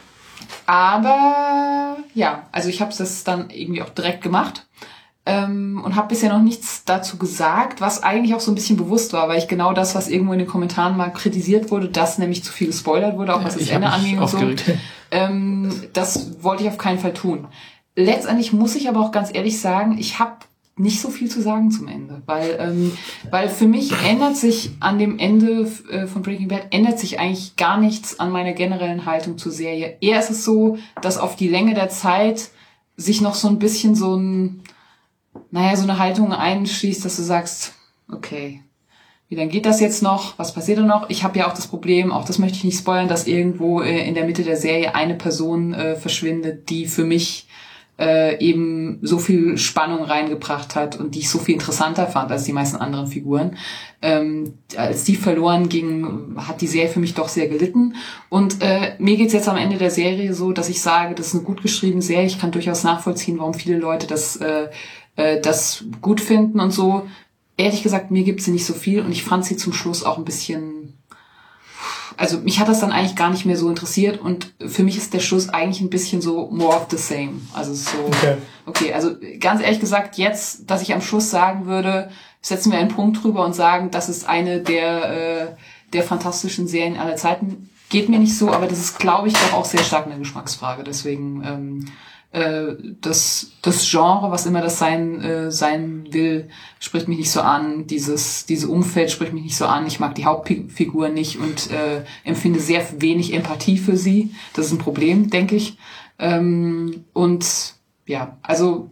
aber ja, also ich habe das dann irgendwie auch direkt gemacht ähm, und habe bisher noch nichts dazu gesagt, was eigentlich auch so ein bisschen bewusst war, weil ich genau das, was irgendwo in den Kommentaren mal kritisiert wurde, dass nämlich zu viel gespoilert wurde, auch was das Ich habe Ende mich anging und so. aufgeregt. Ähm, das wollte ich auf keinen Fall tun. Letztendlich muss ich aber auch ganz ehrlich sagen, ich habe nicht so viel zu sagen zum Ende, weil ähm, weil für mich ändert sich an dem Ende äh, von Breaking Bad ändert sich eigentlich gar nichts an meiner generellen Haltung zur Serie. Eher ist es so, dass auf die Länge der Zeit sich noch so ein bisschen so ein naja so eine Haltung einschließt, dass du sagst, okay, wie dann geht das jetzt noch? Was passiert da noch? Ich habe ja auch das Problem, auch das möchte ich nicht spoilern, dass irgendwo äh, in der Mitte der Serie eine Person äh, verschwindet, die für mich äh, eben so viel Spannung reingebracht hat und die ich so viel interessanter fand als die meisten anderen Figuren. Ähm, als die verloren ging, hat die Serie für mich doch sehr gelitten. Und äh, mir geht's jetzt am Ende der Serie so, dass ich sage, das ist eine gut geschriebene Serie. Ich kann durchaus nachvollziehen, warum viele Leute das, äh, äh, das gut finden und so. Ehrlich gesagt, mir gibt sie nicht so viel und ich fand sie zum Schluss auch ein bisschen... Also mich hat das dann eigentlich gar nicht mehr so interessiert und für mich ist der Schluss eigentlich ein bisschen so more of the same. Also so, Okay. okay, also ganz ehrlich gesagt jetzt, dass ich am Schluss sagen würde, setzen wir einen Punkt drüber und sagen, das ist eine der äh, der fantastischen Serien aller Zeiten, geht mir nicht so, aber das ist, glaube ich, doch auch sehr stark eine Geschmacksfrage. Deswegen ähm, äh, das das Genre, was immer das sein äh, sein will, spricht mich nicht so an. Dieses diese Umfeld spricht mich nicht so an. Ich mag die Hauptfigur nicht und äh, empfinde sehr wenig Empathie für sie. Das ist ein Problem, denke ich. Ähm, und ja, also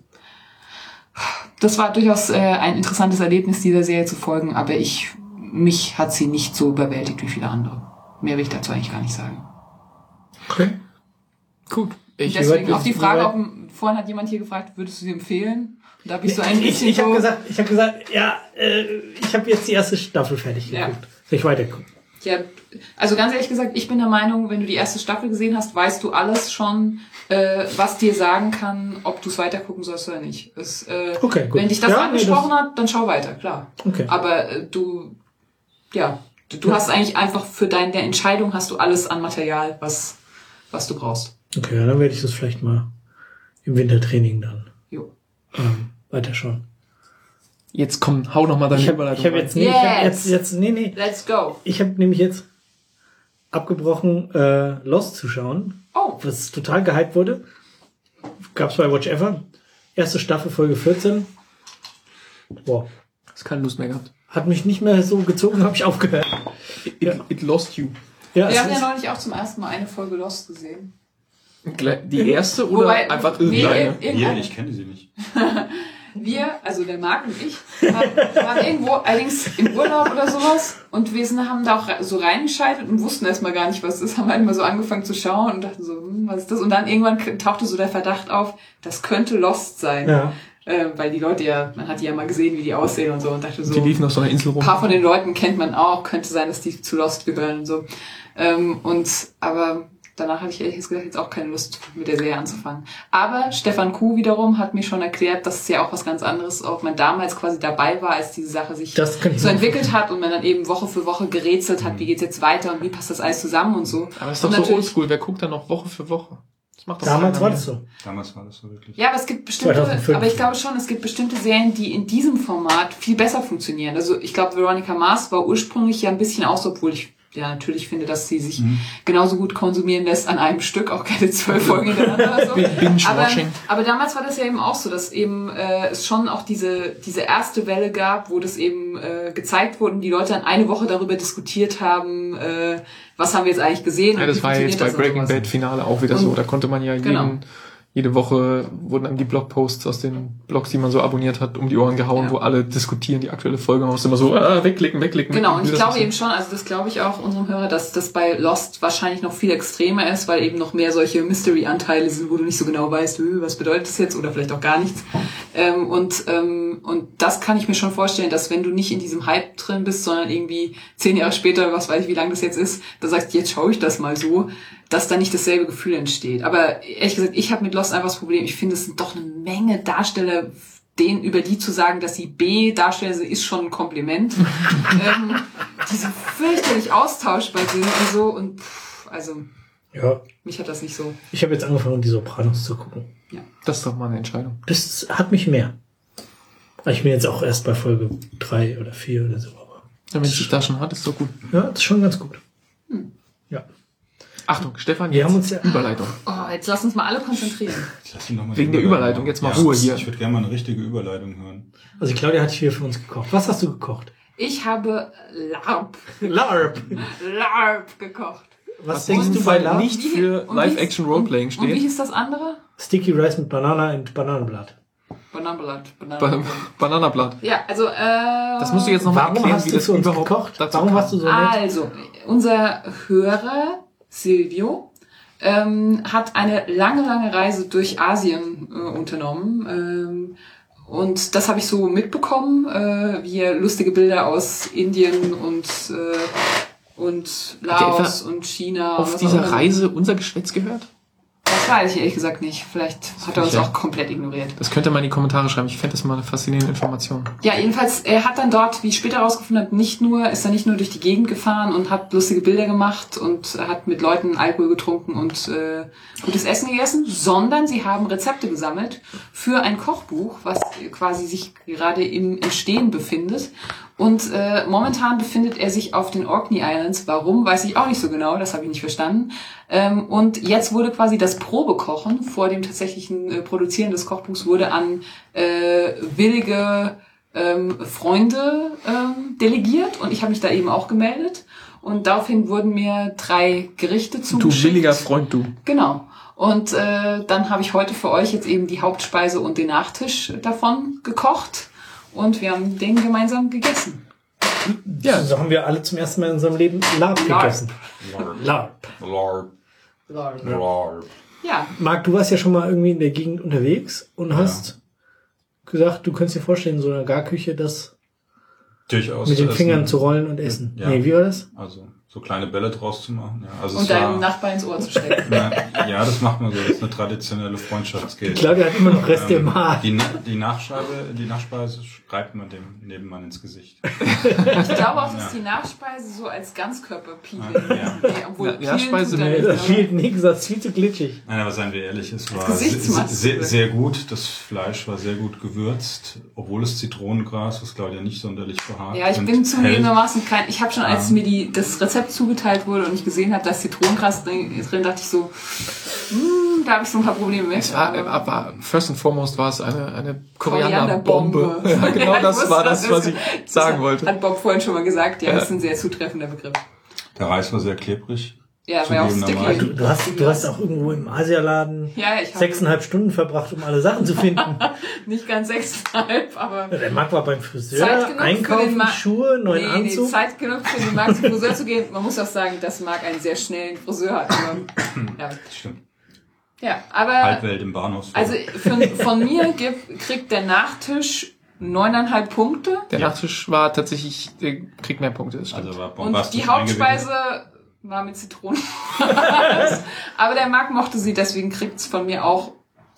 das war durchaus äh, ein interessantes Erlebnis, dieser Serie zu folgen, aber ich mich hat sie nicht so überwältigt wie viele andere. Mehr will ich dazu eigentlich gar nicht sagen. Okay. Gut. Ich Deswegen auf die Frage, ob, vorhin hat jemand hier gefragt, würdest du sie empfehlen? Und da bist du ein Ich, bisschen ich so... habe gesagt, ich habe gesagt, ja, äh, ich habe jetzt die erste Staffel fertig Ja. geguckt. Soll ich weitergucken? Ja, also ganz ehrlich gesagt, ich bin der Meinung, wenn du die erste Staffel gesehen hast, weißt du alles schon, äh, was dir sagen kann, ob du es weitergucken sollst oder nicht. Es, äh, Okay, gut. Wenn dich das Ja, nee, angesprochen das- hat, dann schau weiter, klar. Okay. Aber äh, du, ja, du, du hast eigentlich einfach für deine Entscheidung hast du alles an Material, was, was du brauchst. Okay, ja, dann werde ich das vielleicht mal im Wintertraining dann Jo. ähm, weiterschauen. Jetzt komm, hau noch mal deine Ich habe Überleitung ich hab rein. jetzt, nee, ich hab Yes. jetzt, jetzt, nee, nee. Let's go. Ich habe nämlich jetzt abgebrochen, äh, Lost zu schauen, Oh, was total gehypt wurde. Gab's bei Watch Ever. Erste Staffel, Folge vierzehn. Boah. Hast keine Lust mehr gehabt. Hat mich nicht mehr so gezogen, habe ich aufgehört. It, Ja. it lost you. Ja, wir es haben ja ist, neulich auch zum ersten Mal eine Folge Lost gesehen. Die erste oder Wobei- einfach nee, irgendeine? irgendeine. Hier, ich kenne sie nicht. Wir, also der Marc und ich, waren, waren irgendwo allerdings im Urlaub oder sowas und wir sind, haben da auch re- so reingeschaltet und wussten erstmal gar nicht, was das ist, haben halt mal so angefangen zu schauen und dachten so, hm, was ist das? Und dann irgendwann k- tauchte so der Verdacht auf, das könnte Lost sein. ja. Äh, weil die Leute ja, man hat die ja mal gesehen, wie die aussehen und so und dachte so, Die liefen auf so einer Insel ein rum. paar von den Leuten kennt man auch, könnte sein, dass die zu Lost gehören und so. Ähm, und, aber danach hatte ich ehrlich gesagt jetzt auch keine Lust, mit der Serie anzufangen. Aber Stefan Kuh wiederum hat mir schon erklärt, dass es ja auch was ganz anderes, ob man damals quasi dabei war, als diese Sache sich Das kann ich so mir entwickelt hat und man dann eben Woche für Woche gerätselt hat, wie geht's jetzt weiter und wie passt das alles zusammen und so. Aber das ist Und doch so natürlich- oldschool. Wer guckt da noch Woche für Woche? Das macht doch Damals keiner war mehr. das so. Damals war das so wirklich. Ja, aber es gibt bestimmte, zweitausendfünf. aber ich glaube schon, es gibt bestimmte Serien, die in diesem Format viel besser funktionieren. Also ich glaube, Veronica Mars war ursprünglich ja ein bisschen aus, obwohl ich ja natürlich finde, dass sie sich Mhm. genauso gut konsumieren lässt an einem Stück, auch keine zwölf Folgen hintereinander oder so. aber, Binge-Watching. aber damals war das ja eben auch so, dass eben äh, es schon auch diese diese erste Welle gab, wo das eben äh, gezeigt wurde und die Leute dann eine Woche darüber diskutiert haben, äh, was haben wir jetzt eigentlich gesehen. Ja, und das wie war ja jetzt bei funktioniert das und Breaking sowas. Bad Finale auch wieder Und- so. Da konnte man ja jeden, Genau. jede Woche wurden dann die Blogposts aus den Blogs, die man so abonniert hat, um die Ohren gehauen, Ja. wo alle diskutieren die aktuelle Folge. Man muss immer so ah, wegklicken, wegklicken. Genau, und wegklicken, ich das glaube ist eben schon, also das glaube ich auch unserem Hörer, dass das bei Lost wahrscheinlich noch viel extremer ist, weil eben noch mehr solche Mystery-Anteile sind, wo du nicht so genau weißt, "Hö, was bedeutet das jetzt oder vielleicht auch gar nichts. Ähm, und, ähm, und das kann ich mir schon vorstellen, dass wenn du nicht in diesem Hype drin bist, sondern irgendwie zehn Jahre später, was weiß ich, wie lange das jetzt ist, da sagst, jetzt schaue ich das mal so, dass da nicht dasselbe Gefühl entsteht. Aber ehrlich gesagt, ich habe mit Lost einfach das Problem, ich finde, es sind doch eine Menge Darsteller, denen über die zu sagen, dass sie B-Darsteller sind, ist schon ein Kompliment. ähm, die so fürchterlich austauschbar sind und so. Und pff, also, Ja. mich hat das nicht so. Ich habe jetzt angefangen, die Sopranos zu gucken. Das ist doch mal eine Entscheidung. Das hat mich mehr. Ich bin jetzt auch erst bei Folge drei oder vier oder so. Aber Ja, wenn es sich da schon hat, ist doch gut. ja, das ist schon ganz gut. Ja. Achtung, Stefan, Wir jetzt haben uns ja- Überleitung. Oh, jetzt lass uns mal alle konzentrieren. Ich lass ihn noch mal die Wegen der Überleitung, jetzt mal Ruhe hier. Ich würde gerne mal eine richtige Überleitung hören. Also Claudia hat hier für uns gekocht. Was hast du gekocht? Ich habe Larp, Larp. Larp gekocht. Was, Was in denkst diesem du bei Fall Larp? nicht Wie- für und wie- Live-Action-Roleplaying Und wie steht. hieß das andere? Sticky Rice mit Banana und Bananenblatt. Bananenblatt. Ba Bananenblatt. Bananablatt. Ja, also, äh... Das musst du jetzt nochmal Warum erklären, hast wie du das für uns überhaupt gekocht? dazu Warum kam. warst du so nett? Also, unser Hörer Silvio ähm, hat eine lange, lange Reise durch Asien äh, unternommen. Ähm, und das habe ich so mitbekommen, äh, wie er lustige Bilder aus Indien und äh, und Laos und China. Auf und dieser Reise unser Geschwätz gehört? Das weiß ich ehrlich gesagt nicht. Vielleicht hat er uns auch komplett ignoriert. Das könnt ihr mal in die Kommentare schreiben. Ich fände das mal eine faszinierende Information. Ja, jedenfalls, er hat dann dort, wie ich später herausgefunden habe, nicht nur, ist er nicht nur durch die Gegend gefahren und hat lustige Bilder gemacht und hat mit Leuten Alkohol getrunken und äh, gutes Essen gegessen, sondern sie haben Rezepte gesammelt für ein Kochbuch, was quasi sich gerade im Entstehen befindet. Und äh, momentan befindet er sich auf den Orkney Islands. Warum, weiß ich auch nicht so genau, das habe ich nicht verstanden. Ähm, und jetzt wurde quasi das Probekochen vor dem tatsächlichen äh, Produzieren des Kochbuchs wurde an äh, willige ähm, Freunde ähm, delegiert. Und ich habe mich da eben auch gemeldet. Und daraufhin wurden mir drei Gerichte zugeschickt. Du williger Freund, du. Genau. Und äh, dann habe ich heute für euch jetzt eben die Hauptspeise und den Nachtisch davon gekocht. Und wir haben den gemeinsam gegessen. Ja, so haben wir alle zum ersten Mal in unserem Leben Larp gegessen. Larp. Larp. Larp. Larp. Ja. Marc, du warst ja schon mal irgendwie in der Gegend unterwegs und hast ja. gesagt, du könntest dir vorstellen, in so einer Garküche das durchaus mit den essen. Fingern zu rollen und essen. Ja. Nee, wie war das? Also so kleine Bälle draus zu machen. Ja. Also und es deinem war, Nachbar ins Ohr zu stecken. Na, ja, das macht man so. Das ist eine traditionelle Freundschaftsgeste. Claudia hat immer noch Reste Ähm, im Haar. Die, die Nachscheibe, die Nachspeise schreibt man dem Nebenmann ins Gesicht. Ich glaube auch, dass Ja. die Nachspeise so als Ganzkörperpeeling. Ja. Nee, obwohl Ja, peelen Nachspeise tut er mit- nicht, Das aber- viel, nee, gesagt, ist viel zu glitschig. Nein, aber seien wir ehrlich, es war Gesichtsmaske. sehr, sehr, sehr gut. Das Fleisch war sehr gut gewürzt, obwohl es Zitronengras, was Claudia nicht sonderlich behagt. Ja, ich und bin hält. zugegebenermaßen kein, ich habe schon, als Ja. mir die, das Rezept zugeteilt wurde und ich gesehen habe, dass Zitronengras drin, drin dachte ich so, hm, da habe ich so ein paar Probleme mit. Es war, aber- aber first and foremost war es eine, eine Korianderbombe. Korianderbombe. Ja, genau Ja, das ich war wusste, das, das was ist- ich sagen hat, wollte. Hat Bob vorhin schon mal gesagt, ja, Ja. das ist ein sehr zutreffender Begriff. Der Reis war sehr klebrig. Ja, war ja auch Zugegebenermaßen. sticky. Du, du, hast, du hast auch irgendwo im Asialaden Ja, ich habe sechseinhalb Stunden verbracht, um alle Sachen zu finden. nicht ganz sechseinhalb, aber Ja, der Marc war beim Friseur, Zeit genug für den einkaufen, Ma- Schuhe, neuen nee, nee, Anzug. Zeit genug für den Marc zum Friseur zu gehen. Man muss auch sagen, dass Marc einen sehr schnellen Friseur hat. Aber, ja. Stimmt. ja, aber Halbwelt im Bahnhof. also von, von mir gibt, kriegt der Nachtisch neuneinhalb Punkte Der Nachtisch war tatsächlich, der kriegt mehr Punkte. Das stimmt. also war und bombastisch die Hauptspeise eingewickelt. war mit Zitronen. Aber der Marc mochte sie, deswegen kriegt's von mir auch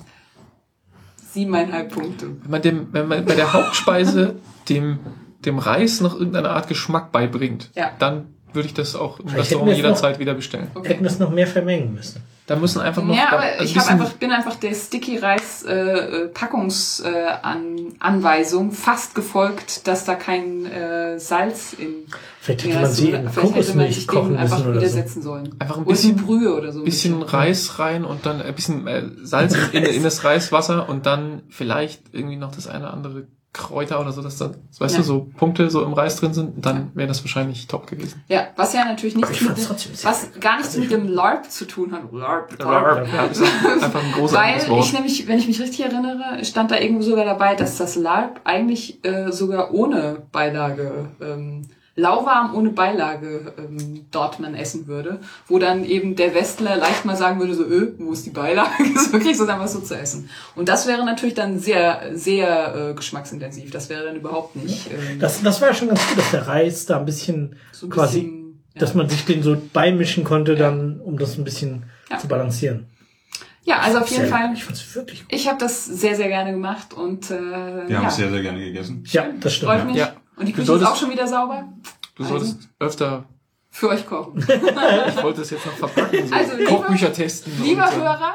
siebeneinhalb Punkte. Wenn man, dem, wenn man bei der Hauptspeise dem, dem Reis noch irgendeine Art Geschmack beibringt, Ja. dann würde ich das auch im Vielleicht Restaurant hätten wir es jederzeit wieder bestellen. Hätten es noch mehr vermengen müssen. Da müssen einfach noch Ja, aber also ich ein hab bisschen- einfach, bin einfach der Sticky Reis äh, äh, Packungsanweisung äh, an, Anweisung fast gefolgt, dass da kein äh, Salz in Vielleicht hätte Ja, man so- sie in vielleicht hätte man Kokosmilch sich kochen dem einfach müssen oder so. widersetzen sollen. Einfach ein Oder bisschen- die Brühe oder so. bisschen Reis rein und dann ein bisschen äh, Salz in, in das Reiswasser und dann vielleicht irgendwie noch das eine oder andere Kräuter oder so, dass da, weißt Ja. du, so Punkte so im Reis drin sind, dann wäre das wahrscheinlich top gewesen. Ja, was ja natürlich nichts Aber ich mit fand's dem, trotzdem sehr was gar nichts Also ich mit dem LARP zu tun hat. LARP, LARP. Ja, das ist einfach ein großartiges Weil Wort. ich nämlich, wenn ich mich richtig erinnere, stand da irgendwo sogar dabei, dass das LARP eigentlich äh, sogar ohne Beilage, ähm, lauwarm ohne Beilage ähm, dort man essen würde, wo dann eben der Westler leicht mal sagen würde, so, öh, wo ist die Beilage? So kriegst du dann was so zu essen. Und das wäre natürlich dann sehr, sehr äh, geschmacksintensiv. Das wäre dann überhaupt nicht ähm, Das, das war schon ganz gut, dass der Reis da ein bisschen so ein quasi, bisschen, ja. dass man sich den so beimischen konnte, dann, um das ein bisschen Ja. zu balancieren. Ja, also auf jeden Sehr, Fall. Ich fand's wirklich gut. Ich habe das sehr, sehr gerne gemacht und äh, Wir ja, haben es sehr, sehr gerne gegessen. Ja, das stimmt. freut Ja. mich. Ja. Und die Du Küche ist solltest- auch schon wieder sauber. Du Also, solltest öfter, für euch kochen. ich wollte es jetzt noch verpacken, so Also, lieber- Kochbücher testen. Lieber und, äh, Hörer,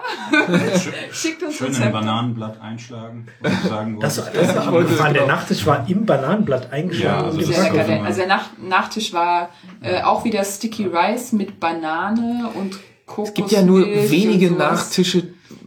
schickt uns Schön ein Rezepte. Bananenblatt einschlagen und sagen, wo Das, es- das war Ich wollte- abgefahren. Der genau. Nachtisch war im Bananenblatt eingeschlagen. Ja, und also im das Sehr ist Backofenmann. lecker. Also der Nach Nachtisch war äh, auch wieder Sticky Rice mit Banane und Kokosmilch. Es gibt ja nur und wenige sowas. Nachtische,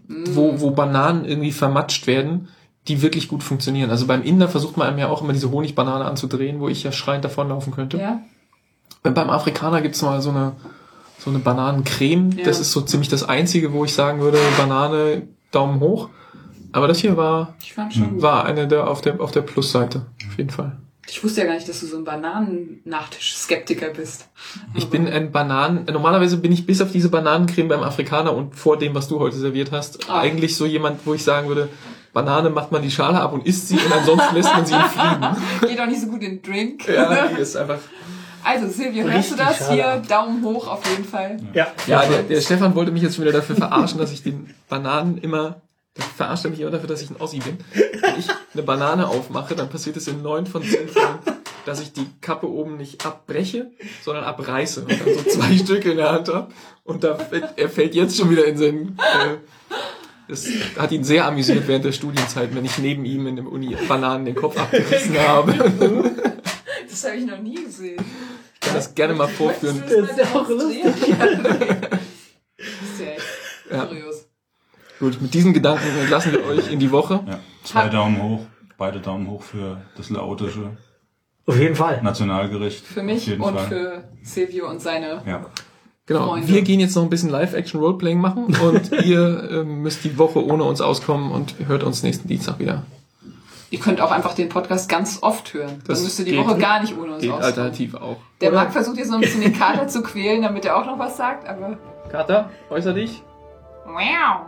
wo, wo Bananen irgendwie vermatscht werden, die wirklich gut funktionieren. Also beim Inder versucht man einem ja auch immer diese Honigbanane anzudrehen, wo ich ja schreiend davonlaufen könnte. Ja. Beim Afrikaner gibt's mal so eine, so eine Bananencreme. Ja. Das ist so ziemlich das Einzige, wo ich sagen würde, Banane, Daumen hoch. Aber das hier war, Ich fand schon gut. war eine der auf der, auf der Plusseite. Auf jeden Fall. Ich wusste ja gar nicht, dass du so ein Bananen-Nachtisch-Skeptiker bist. Ich bin ein Bananen... Normalerweise bin ich bis auf diese Bananencreme beim Afrikaner und vor dem, was du heute serviert hast, Ah. eigentlich so jemand, wo ich sagen würde, Banane macht man die Schale ab und isst sie und ansonsten lässt man sie in Frieden. Geht auch nicht so gut in den Drink. Ja, die ist einfach... Also Silvio, hörst Richtig du das? schade. Hier, Daumen hoch auf jeden Fall. Ja, Ja, der, der Stefan wollte mich jetzt schon wieder dafür verarschen, dass ich den Bananen immer... Der verarscht er mich immer dafür, dass ich ein Ossi bin. Wenn ich eine Banane aufmache, dann passiert es in neun von zehn Fällen, dass ich die Kappe oben nicht abbreche, sondern abreiße und dann so zwei Stücke in der Hand habe. Und da fällt, er fällt jetzt schon wieder in seinen... Äh, das hat ihn sehr amüsiert während der Studienzeit, wenn ich neben ihm in dem Uni Bananen den Kopf abgerissen habe. Das habe ich noch nie gesehen. Ich kann das gerne mal vorführen. Möchtest du Das ist ja auch demonstrieren? Das ist ja echt Ja. kurios. Gut, mit diesen Gedanken entlassen wir euch in die Woche. Ja, zwei Daumen hoch, beide Daumen hoch für das laotische auf jeden Fall. Nationalgericht. Für Auf mich jeden und Fall. für Silvio und seine... Ja. Genau, Freunde. wir gehen jetzt noch ein bisschen Live-Action-Roleplaying machen und ihr ähm, müsst die Woche ohne uns auskommen und hört uns nächsten Dienstag wieder. Ihr könnt auch einfach den Podcast ganz oft hören. Das Dann müsst ihr die geht- Woche gar nicht ohne uns Geht auskommen. alternativ auch. Der Oder? Marc versucht jetzt noch ein bisschen den Kater zu quälen, damit er auch noch was sagt, aber... Kater, äußer dich. Wow.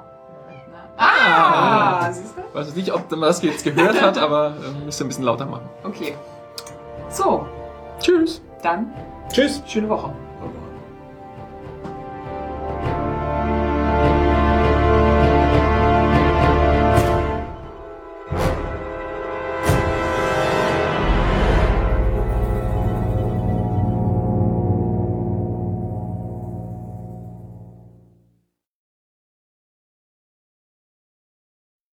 Ah, siehst du? Weiß nicht, ob man das jetzt gehört hat, aber ähm, müsst ihr ein bisschen lauter machen. Okay. So, Tschüss. dann Tschüss. schöne Woche.